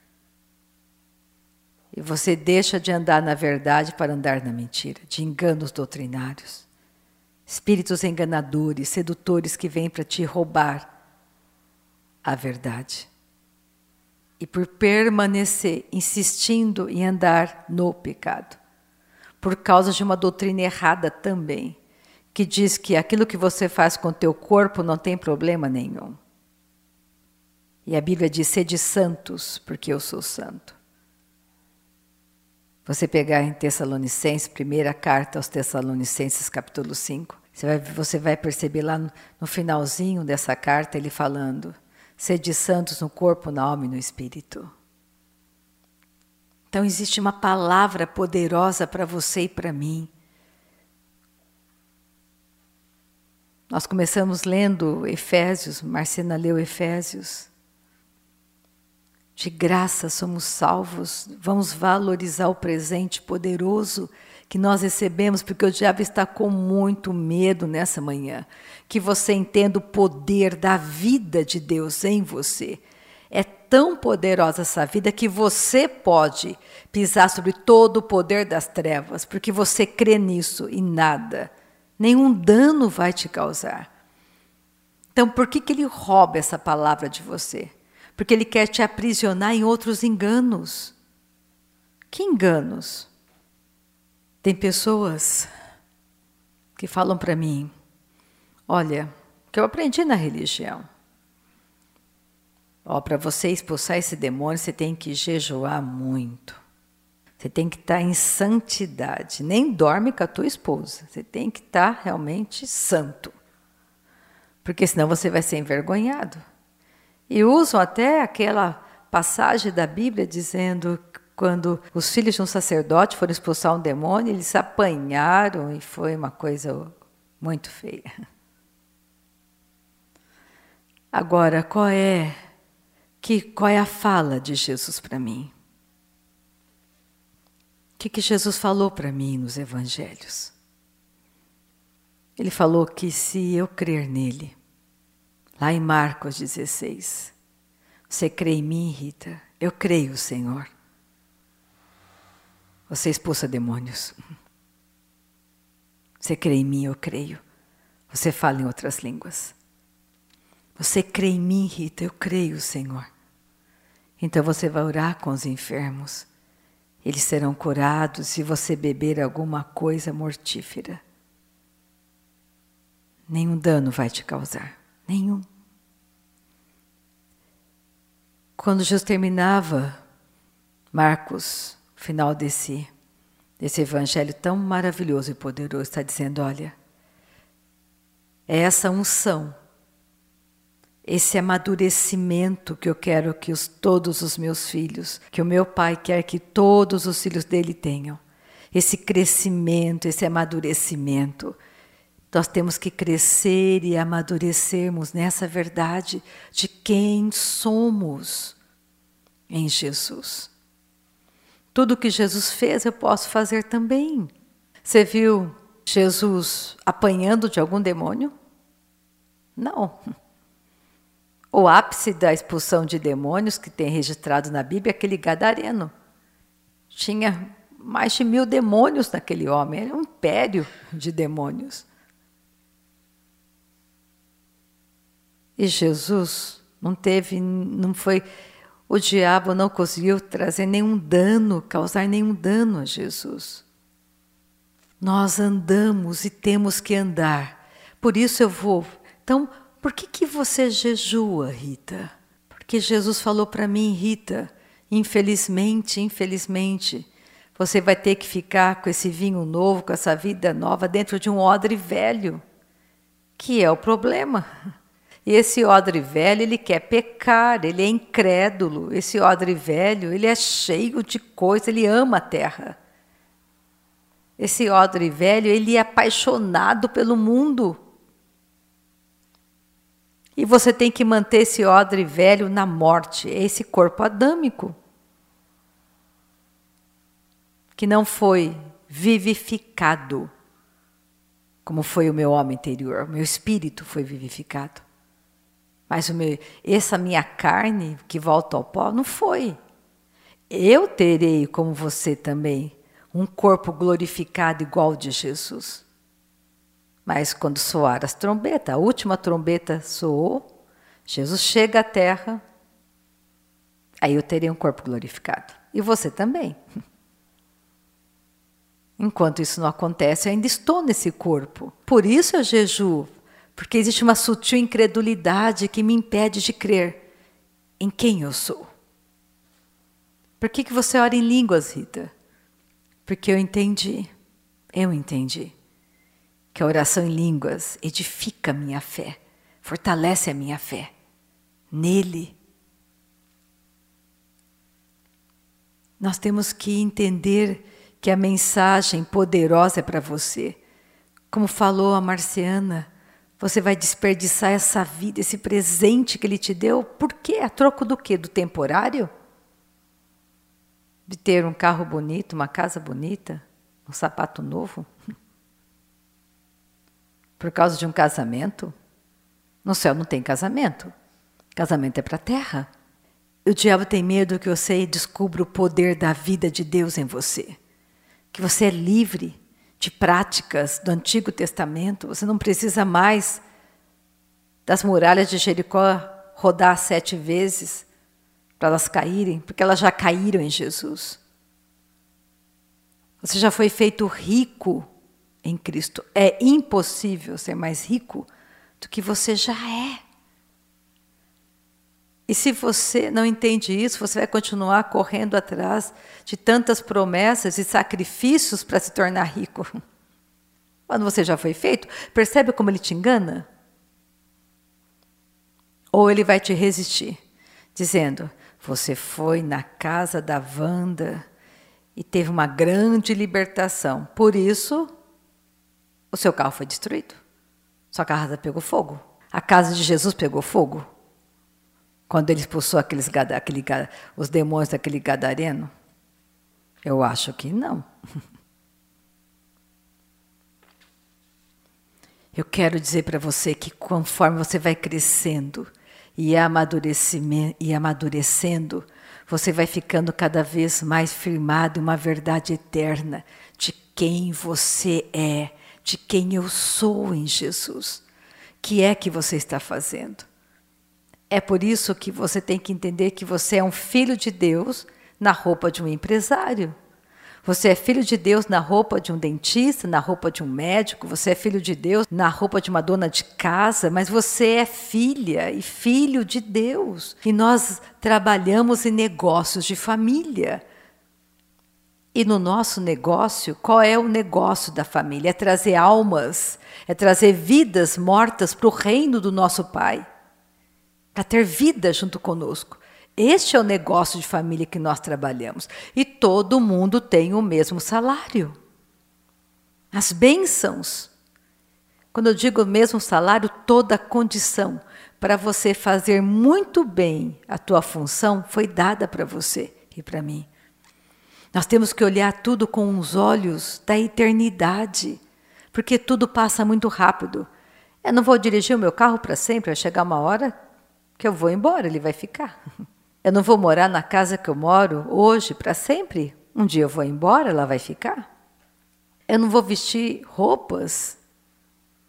E você deixa de andar na verdade para andar na mentira, de enganos doutrinários. Espíritos enganadores, sedutores que vêm para te roubar a verdade. E por permanecer insistindo em andar no pecado, por causa de uma doutrina errada também, que diz que aquilo que você faz com o teu corpo não tem problema nenhum. E a Bíblia diz, sede santos, porque eu sou santo. Você pegar em Tessalonicenses, primeira carta aos Tessalonicenses, capítulo cinco, você vai, você vai perceber lá no, no finalzinho dessa carta, ele falando, sede santos no corpo, na alma e no espírito. Então existe uma palavra poderosa para você e para mim. Nós começamos lendo Efésios, Marcena leu Efésios. De graça somos salvos, vamos valorizar o presente poderoso que nós recebemos, porque o diabo está com muito medo nessa manhã. Que você entenda o poder da vida de Deus em você. É tão poderosa essa vida que você pode pisar sobre todo o poder das trevas, porque você crê nisso e nada, nenhum dano vai te causar. Então, por que que ele rouba essa palavra de você? Porque ele quer te aprisionar em outros enganos. Que enganos? Tem pessoas que falam para mim, olha, o que eu aprendi na religião, ó, para você expulsar esse demônio, você tem que jejuar muito. Você tem que estar em santidade. Nem dorme com a tua esposa. Você tem que estar realmente santo. Porque senão você vai ser envergonhado. E usam até aquela passagem da Bíblia dizendo que quando os filhos de um sacerdote foram expulsar um demônio, eles apanharam e foi uma coisa muito feia. Agora, qual é, que, qual é a fala de Jesus para mim? O que, que Jesus falou para mim nos evangelhos? Ele falou que se eu crer nele, lá em Marcos dezesseis, você crê em mim, Rita? Eu creio, Senhor. Você expulsa demônios. Você crê em mim, eu creio. Você fala em outras línguas. Você crê em mim, Rita? Eu creio, Senhor. Então você vai orar com os enfermos. Eles serão curados se você beber alguma coisa mortífera. Nenhum dano vai te causar. Nenhum. Quando Jesus terminava Marcos, final desse, desse evangelho tão maravilhoso e poderoso, está dizendo, olha, é essa unção, esse amadurecimento que eu quero que os, todos os meus filhos, que o meu Pai quer que todos os filhos dele tenham. Esse crescimento, esse amadurecimento. Nós temos que crescer e amadurecermos nessa verdade de quem somos em Jesus. Tudo que Jesus fez eu posso fazer também. Você viu Jesus apanhando de algum demônio? Não. O ápice da expulsão de demônios que tem registrado na Bíblia é aquele gadareno. Tinha mais de mil demônios naquele homem, era um império de demônios. E Jesus não teve, não foi, o diabo não conseguiu trazer nenhum dano, causar nenhum dano a Jesus. Nós andamos e temos que andar. Por isso eu vou. Então, por que que você jejua, Rita? Porque Jesus falou para mim, Rita, infelizmente, infelizmente, você vai ter que ficar com esse vinho novo, com essa vida nova, dentro de um odre velho, que é o problema. E esse odre velho, ele quer pecar, ele é incrédulo. Esse odre velho, ele é cheio de coisa, ele ama a terra. Esse odre velho, ele é apaixonado pelo mundo. E você tem que manter esse odre velho na morte, esse corpo adâmico, que não foi vivificado, como foi o meu homem interior, o meu espírito foi vivificado. Mas o meu, essa minha carne que volta ao pó, não foi. Eu terei, como você também, um corpo glorificado igual ao de Jesus. Mas quando soar as trombetas, a última trombeta soou, Jesus chega à terra, aí eu terei um corpo glorificado. E você também. Enquanto isso não acontece, eu ainda estou nesse corpo. Por isso eu jejuo, porque existe uma sutil incredulidade que me impede de crer em quem eu sou. Por que que você ora em línguas, Rita? Porque eu entendi, eu entendi, que a oração em línguas edifica a minha fé, fortalece a minha fé nele. Nós temos que entender que a mensagem poderosa é para você. Como falou a Marciana, você vai desperdiçar essa vida, esse presente que ele te deu, por quê? A troco do quê? Do temporário? De ter um carro bonito, uma casa bonita, um sapato novo? Por causa de um casamento? No céu não tem casamento. Casamento é para a terra. O diabo tem medo que você descubra o poder da vida de Deus em você. Que você é livre de práticas do Antigo Testamento. Você não precisa mais das muralhas de Jericó rodar sete vezes para elas caírem, porque elas já caíram em Jesus. Você já foi feito rico em Cristo. É impossível ser mais rico do que você já é. E se você não entende isso, você vai continuar correndo atrás de tantas promessas e sacrifícios para se tornar rico. Quando você já foi feito, percebe como ele te engana? Ou ele vai te resistir, dizendo, você foi na casa da Wanda e teve uma grande libertação. Por isso, o seu carro foi destruído. Sua casa pegou fogo. A casa de Jesus pegou fogo. Quando ele expulsou aqueles, aquele, os demônios daquele gadareno? Eu acho que não. Eu quero dizer para você que conforme você vai crescendo e e amadurecendo, você vai ficando cada vez mais firmado em uma verdade eterna de quem você é, de quem eu sou em Jesus. O que é que você está fazendo? É por isso que você tem que entender que você é um filho de Deus na roupa de um empresário. Você é filho de Deus na roupa de um dentista, na roupa de um médico. Você é filho de Deus na roupa de uma dona de casa. Mas você é filha e filho de Deus. E nós trabalhamos em negócios de família. E no nosso negócio, qual é o negócio da família? É trazer almas, é trazer vidas mortas para o reino do nosso Pai. Para ter vida junto conosco. Este é o negócio de família que nós trabalhamos. E todo mundo tem o mesmo salário. As bênçãos. Quando eu digo o mesmo salário, toda a condição para você fazer muito bem a tua função foi dada para você e para mim. Nós temos que olhar tudo com os olhos da eternidade, porque tudo passa muito rápido. Eu não vou dirigir o meu carro para sempre, vai chegar uma hora que eu vou embora, ele vai ficar. Eu não vou morar na casa que eu moro hoje para sempre. Um dia eu vou embora, ela vai ficar. Eu não vou vestir roupas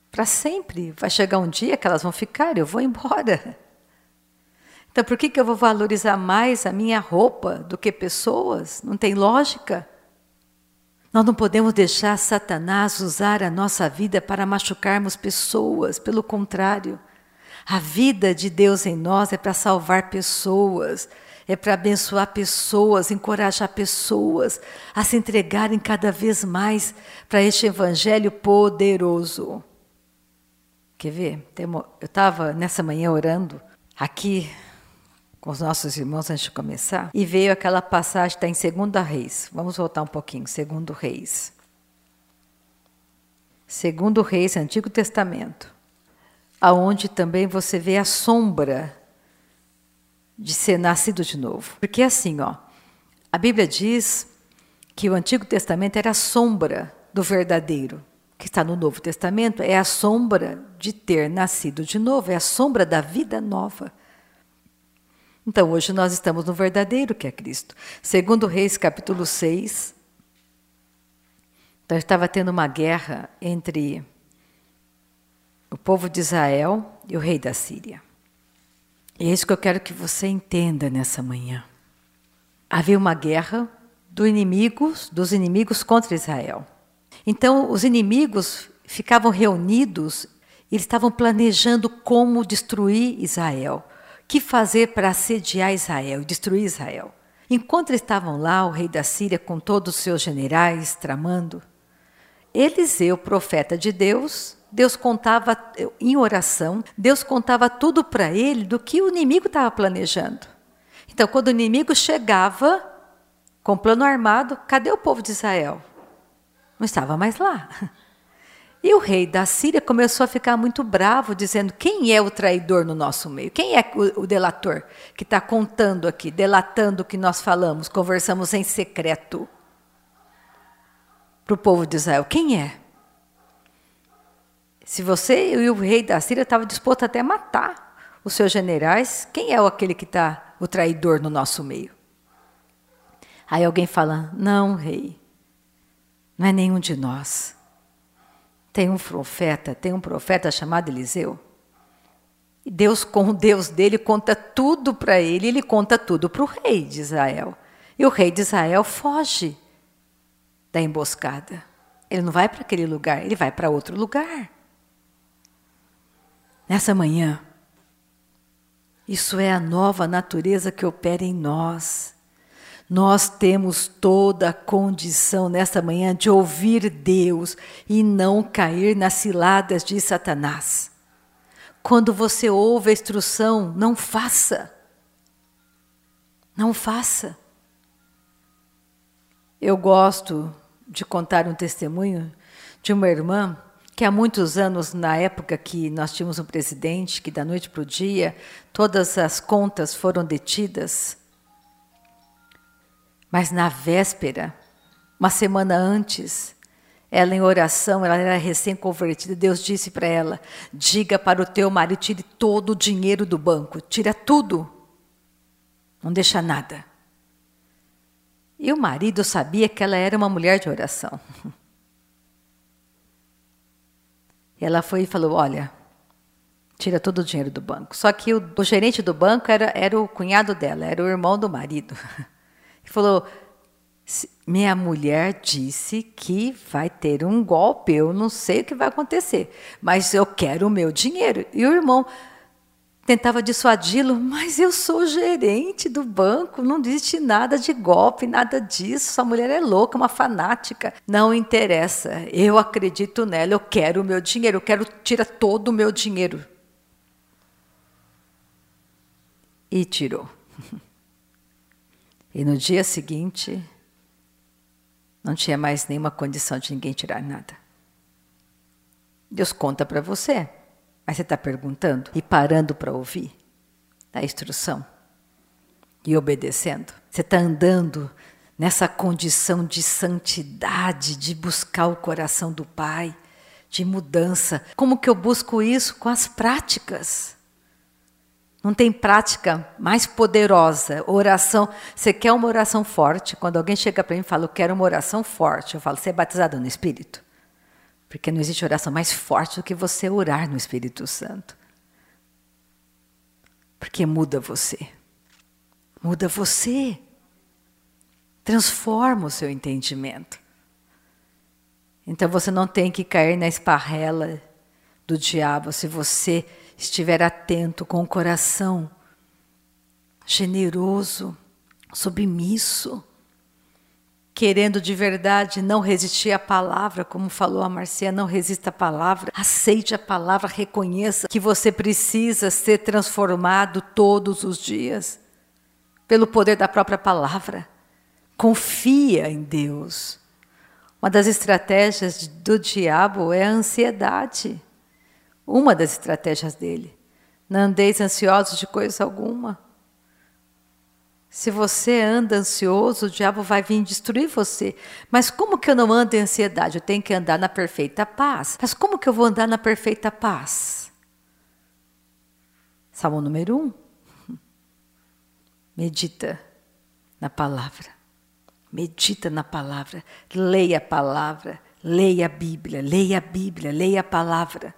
para sempre. Vai chegar um dia que elas vão ficar, eu vou embora. Então, por que que eu vou valorizar mais a minha roupa do que pessoas? Não tem lógica. Nós não podemos deixar Satanás usar a nossa vida para machucarmos pessoas. Pelo contrário, a vida de Deus em nós é para salvar pessoas, é para abençoar pessoas, encorajar pessoas a se entregarem cada vez mais para este evangelho poderoso. Quer ver? Eu estava nessa manhã orando aqui com os nossos irmãos antes de começar, e veio aquela passagem, está em Segunda Reis. Vamos voltar um pouquinho, Segundo Reis. Segundo Reis, Antigo Testamento, aonde também você vê a sombra de ser nascido de novo. Porque assim, ó, a Bíblia diz que o Antigo Testamento era a sombra do verdadeiro. O que está no Novo Testamento é a sombra de ter nascido de novo, é a sombra da vida nova. Então, hoje nós estamos no verdadeiro, que é Cristo. Segundo Reis, capítulo seis. Então, estava tendo uma guerra entre o povo de Israel e o rei da Síria. E é isso que eu quero que você entenda nessa manhã. Havia uma guerra do inimigos, dos inimigos contra Israel. Então, os inimigos ficavam reunidos, eles estavam planejando como destruir Israel. O que fazer para assediar Israel e destruir Israel? Enquanto estavam lá, o rei da Síria com todos os seus generais tramando, Eliseu, profeta de Deus, Deus contava em oração, Deus contava tudo para ele do que o inimigo estava planejando. Então, quando o inimigo chegava com plano armado, cadê o povo de Israel? Não estava mais lá. E o rei da Síria começou a ficar muito bravo, dizendo, quem é o traidor no nosso meio? Quem é o, o delator que está contando aqui, delatando o que nós falamos, conversamos em secreto para o povo de Israel? Quem é? Se você e o rei da Síria estavam dispostos até a matar os seus generais, quem é aquele que está o traidor no nosso meio? Aí alguém fala, não, rei, não é nenhum de nós. Tem um profeta, tem um profeta chamado Eliseu. E Deus, com o Deus dele, conta tudo para ele, ele conta tudo para o rei de Israel. E o rei de Israel foge da emboscada. Ele não vai para aquele lugar, ele vai para outro lugar. Nessa manhã, isso é a nova natureza que opera em nós. Nós temos toda a condição nesta manhã de ouvir Deus e não cair nas ciladas de Satanás. Quando você ouve a instrução, não faça. Não faça. Eu gosto de contar um testemunho de uma irmã que há muitos anos, na época que nós tínhamos um presidente, que da noite para o dia, todas as contas foram detidas. Mas na véspera, uma semana antes, ela em oração, ela era recém-convertida, Deus disse para ela, diga para o teu marido, tire todo o dinheiro do banco, tira tudo, não deixa nada. E o marido sabia que ela era uma mulher de oração. Ela foi e falou, olha, tira todo o dinheiro do banco. Só que o, o gerente do banco era, era o cunhado dela, era o irmão do marido. Ele falou, minha mulher disse que vai ter um golpe, eu não sei o que vai acontecer, mas eu quero o meu dinheiro. E o irmão tentava dissuadi-lo, mas eu sou gerente do banco, não existe nada de golpe, nada disso, sua mulher é louca, uma fanática. Não interessa, eu acredito nela, eu quero o meu dinheiro, eu quero tirar todo o meu dinheiro. E tirou. E no dia seguinte, não tinha mais nenhuma condição de ninguém tirar nada. Deus conta para você, mas você está perguntando e parando para ouvir a instrução e obedecendo. Você está andando nessa condição de santidade, de buscar o coração do Pai, de mudança. Como que eu busco isso? Com as práticas. Não tem prática mais poderosa. Oração, você quer uma oração forte? Quando alguém chega para mim e fala, eu quero uma oração forte, eu falo, você é batizado no Espírito? Porque não existe oração mais forte do que você orar no Espírito Santo. Porque muda você. Muda você. Transforma o seu entendimento. Então você não tem que cair na esparrela do diabo se você estiver atento, com o coração generoso, submisso, querendo de verdade não resistir à palavra, como falou a Marcia, não resista à palavra, aceite a palavra, reconheça que você precisa ser transformado todos os dias, pelo poder da própria palavra. Confia em Deus. Uma das estratégias do diabo é a ansiedade. Uma das estratégias dele. Não andeis ansiosos de coisa alguma. Se você anda ansioso, o diabo vai vir destruir você. Mas como que eu não ando em ansiedade? Eu tenho que andar na perfeita paz. Mas como que eu vou andar na perfeita paz? Salmo número um. Medita na palavra. Medita na palavra. Leia a palavra. Leia a Bíblia. Leia a Bíblia. Leia a palavra.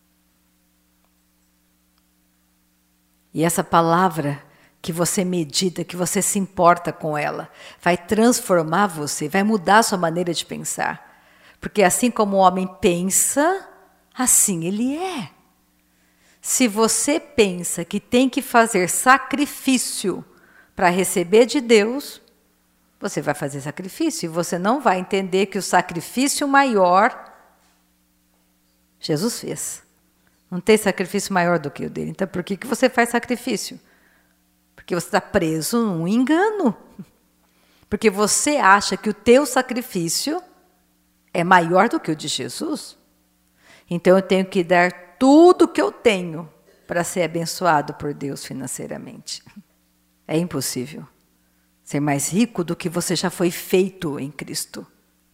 E essa palavra que você medita, que você se importa com ela, vai transformar você, vai mudar a sua maneira de pensar. Porque assim como o homem pensa, assim ele é. Se você pensa que tem que fazer sacrifício para receber de Deus, você vai fazer sacrifício e você não vai entender que o sacrifício maior Jesus fez. Não tem sacrifício maior do que o dele. Então por que que você faz sacrifício? Porque você está preso num engano. Porque você acha que o teu sacrifício é maior do que o de Jesus. Então eu tenho que dar tudo que eu tenho para ser abençoado por Deus financeiramente. É impossível ser mais rico do que você já foi feito em Cristo.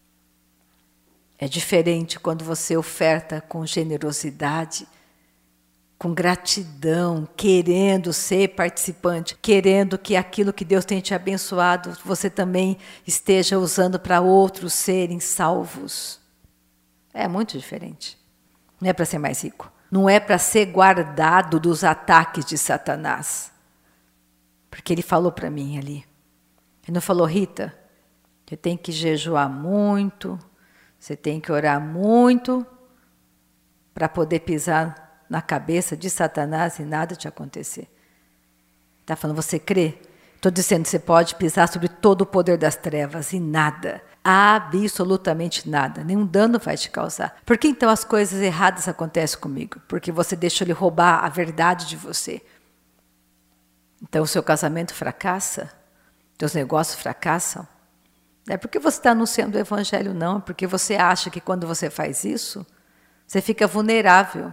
É diferente quando você oferta com generosidade, com gratidão, querendo ser participante, querendo que aquilo que Deus tem te abençoado, você também esteja usando para outros serem salvos. É muito diferente. Não é para ser mais rico. Não é para ser guardado dos ataques de Satanás. Porque ele falou para mim ali. Ele não falou, Rita, você tem que jejuar muito, você tem que orar muito para poder pisar na cabeça de Satanás e nada te acontecer. Está falando, você crê? Estou dizendo que você pode pisar sobre todo o poder das trevas e nada, absolutamente nada, nenhum dano vai te causar. Por que então as coisas erradas acontecem comigo? Porque você deixou ele roubar a verdade de você. Então o seu casamento fracassa, seus negócios fracassam. Não é porque você está anunciando o evangelho, não, é porque você acha que quando você faz isso, você fica vulnerável.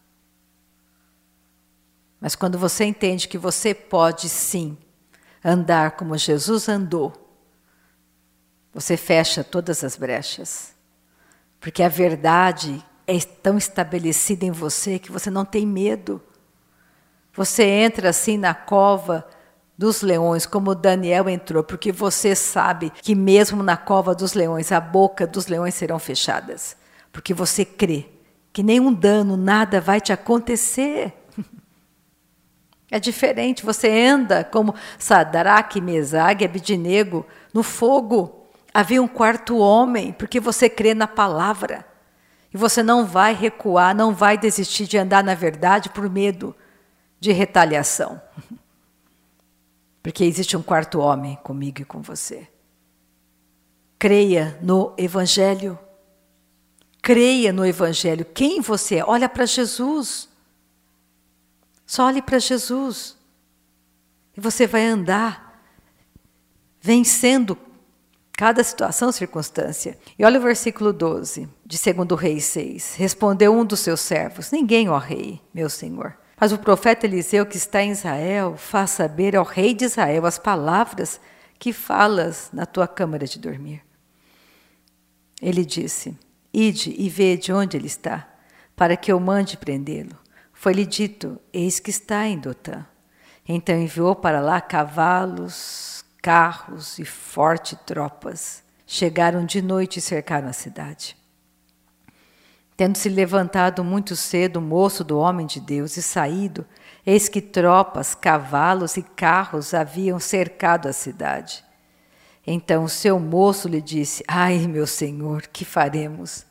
Mas quando você entende que você pode sim andar como Jesus andou, você fecha todas as brechas. Porque a verdade é tão estabelecida em você que você não tem medo. Você entra assim na cova dos leões, como Daniel entrou, porque você sabe que mesmo na cova dos leões, a boca dos leões serão fechadas. Porque você crê que nenhum dano, nada vai te acontecer. É diferente, você anda como Sadraque, Mesague, Abednego, no fogo. Havia um quarto homem, porque você crê na palavra. E você não vai recuar, não vai desistir de andar na verdade por medo de retaliação. Porque existe um quarto homem comigo e com você. Creia no Evangelho. Creia no Evangelho. Quem você é? Olha para Jesus. Só olhe para Jesus. E você vai andar vencendo cada situação, circunstância. E olha o versículo doze, de segundo Reis seis. Respondeu um dos seus servos, ninguém, ó rei, meu senhor. Mas o profeta Eliseu, que está em Israel, faz saber ao rei de Israel as palavras que falas na tua câmara de dormir. Ele disse, ide e vede onde ele está, para que eu mande prendê-lo. Foi-lhe dito, eis que está em Dotã. Então enviou para lá cavalos, carros e fortes tropas. Chegaram de noite e cercaram a cidade. Tendo se levantado muito cedo o moço do homem de Deus e saído, eis que tropas, cavalos e carros haviam cercado a cidade. Então o seu moço lhe disse: ai, meu senhor, que faremos?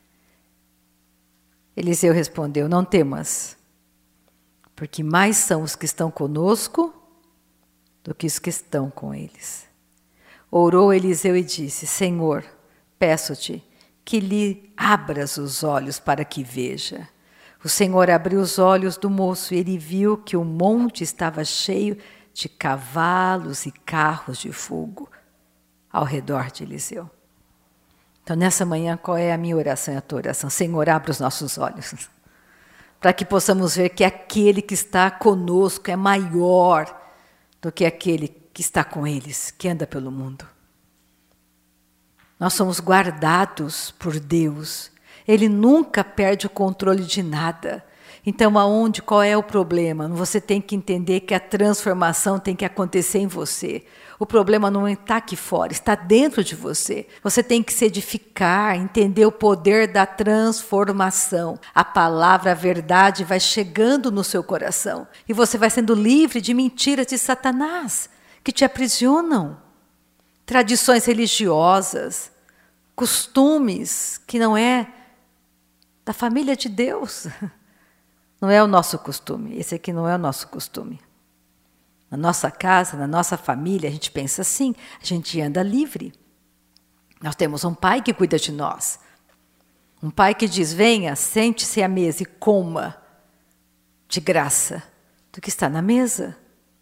Eliseu respondeu: não temas, porque mais são os que estão conosco do que os que estão com eles. Orou Eliseu e disse: Senhor, peço-te que lhe abras os olhos para que veja. O Senhor abriu os olhos do moço e ele viu que o monte estava cheio de cavalos e carros de fogo ao redor de Eliseu. Então, nessa manhã, qual é a minha oração e a tua oração? Senhor, abre os nossos olhos, para que possamos ver que aquele que está conosco é maior do que aquele que está com eles, que anda pelo mundo. Nós somos guardados por Deus. Ele nunca perde o controle de nada. Então, aonde, qual é o problema? Você tem que entender que a transformação tem que acontecer em você. O problema não está aqui fora, está dentro de você. Você tem que se edificar, entender o poder da transformação. A palavra, a verdade vai chegando no seu coração. E você vai sendo livre de mentiras de Satanás, que te aprisionam. Tradições religiosas, costumes que não é da família de Deus. Não é o nosso costume, esse aqui não é o nosso costume. Na nossa casa, na nossa família, a gente pensa assim, a gente anda livre. Nós temos um pai que cuida de nós. Um pai que diz: venha, sente-se à mesa e coma de graça do que está na mesa.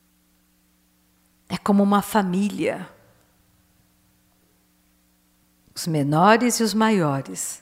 É como uma família. Os menores e os maiores,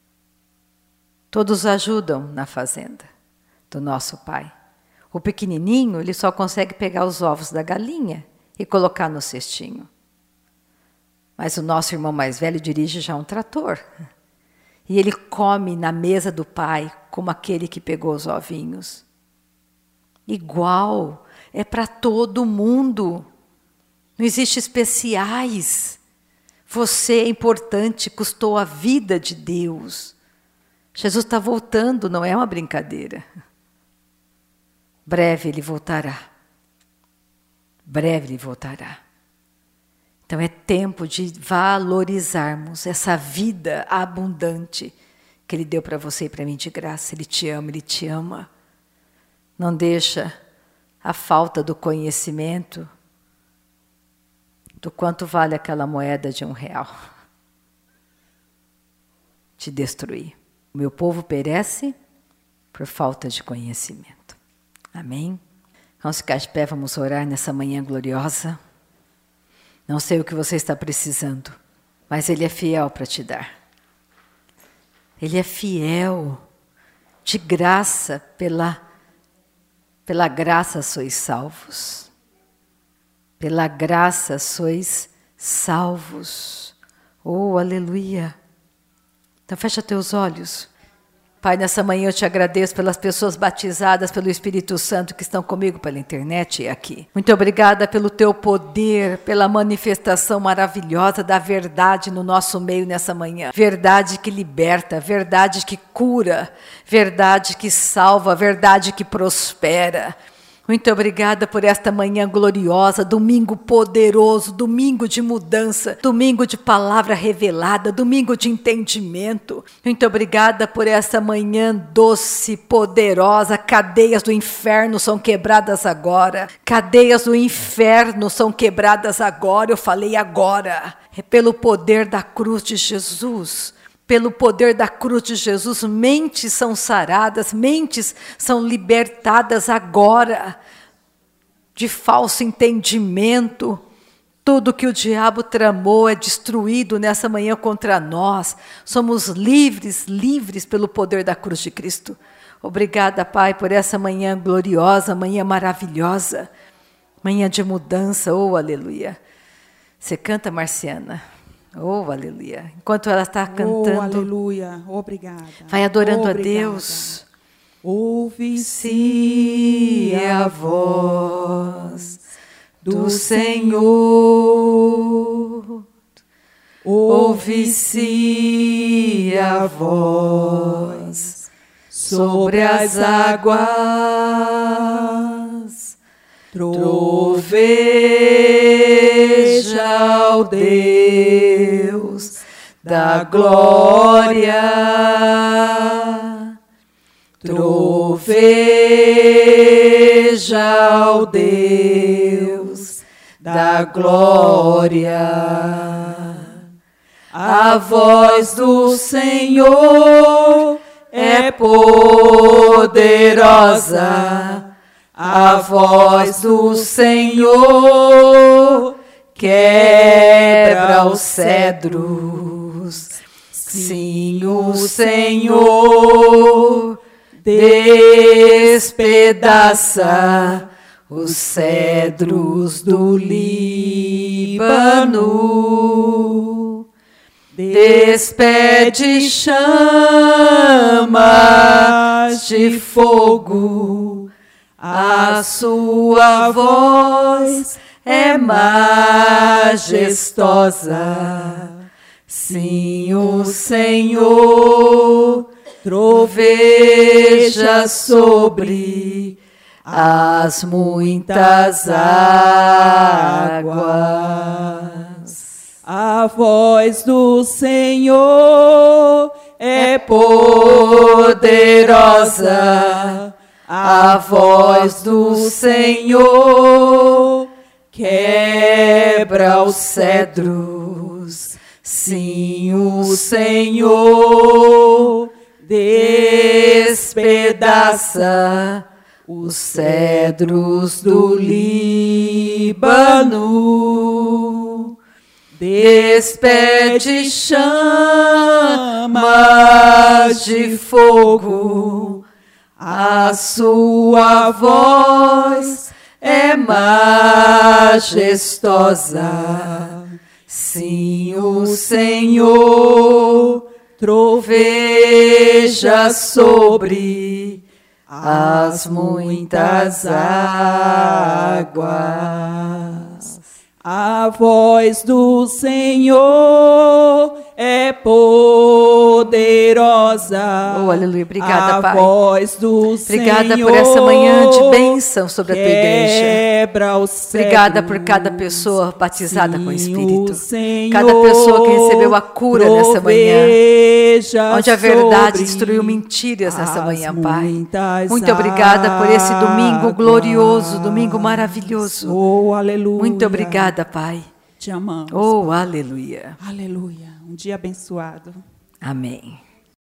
todos ajudam na fazenda do nosso pai. O pequenininho, ele só consegue pegar os ovos da galinha e colocar no cestinho. Mas o nosso irmão mais velho dirige já um trator. E ele come na mesa do pai como aquele que pegou os ovinhos. Igual, é para todo mundo. Não existe especiais. Você é importante, custou a vida de Deus. Jesus está voltando, não é uma brincadeira. Breve ele voltará. Breve ele voltará. Então é tempo de valorizarmos essa vida abundante que Ele deu para você e para mim de graça. Ele te ama, Ele te ama. Não deixa a falta do conhecimento do quanto vale aquela moeda de um real te destruir. O meu povo perece por falta de conhecimento. Amém? Vamos ficar de pé, vamos orar nessa manhã gloriosa. Não sei o que você está precisando, mas Ele é fiel para te dar. Ele é fiel, de graça, pela, pela graça sois salvos. Pela graça sois salvos. Oh, aleluia. Então fecha teus olhos. Pai, nessa manhã eu te agradeço pelas pessoas batizadas pelo Espírito Santo que estão comigo pela internet e aqui. Muito obrigada pelo teu poder, pela manifestação maravilhosa da verdade no nosso meio nessa manhã. Verdade que liberta, verdade que cura, verdade que salva, verdade que prospera. Muito obrigada por esta manhã gloriosa, domingo poderoso, domingo de mudança, domingo de palavra revelada, domingo de entendimento. Muito obrigada por esta manhã doce, poderosa. Cadeias do inferno são quebradas agora. Cadeias do inferno são quebradas agora. Eu falei agora. É pelo poder da cruz de Jesus. Pelo poder da cruz de Jesus, mentes são saradas, mentes são libertadas agora de falso entendimento. Tudo que o diabo tramou é destruído nessa manhã contra nós. Somos livres, livres pelo poder da cruz de Cristo. Obrigada, Pai, por essa manhã gloriosa, manhã maravilhosa, manhã de mudança. Oh, aleluia. Você canta, Marciana? Oh, aleluia. Enquanto ela está cantando. Oh, aleluia. Obrigada. Vai adorando Obrigada. a Deus. Ouve-se a voz do do Senhor. ouvi-se a voz sobre as águas, troveja ao Deus da glória, troveja ao Deus da glória. A voz do Senhor é poderosa, a voz do Senhor quebra os cedros. Sim, o Senhor despedaça os cedros do Líbano. Despede chamas de fogo, a sua voz é majestosa. Sim, o Senhor troveja sobre as muitas águas. A voz do Senhor é poderosa, a voz do Senhor quebra os cedros. Sim, o Senhor despedaça os cedros do Líbano. Despede chamas de fogo, a sua voz é majestosa. Sim, o Senhor troveja sobre as muitas águas. A voz do Senhor é poderosa. Oh, aleluia. Obrigada, a Pai. A voz do Obrigada Senhor por essa manhã de bênção sobre a tua igreja. Quebra o cedro. Obrigada por cada pessoa batizada Sim, com o Espírito. O Senhor cada pessoa que recebeu a cura nessa manhã. Onde a verdade destruiu mentiras nessa manhã, Pai. Muito obrigada por esse domingo glorioso, domingo maravilhoso. Oh, aleluia. Muito obrigada, Pai. Te amamos. Oh, aleluia. Aleluia. Um dia abençoado. Amém.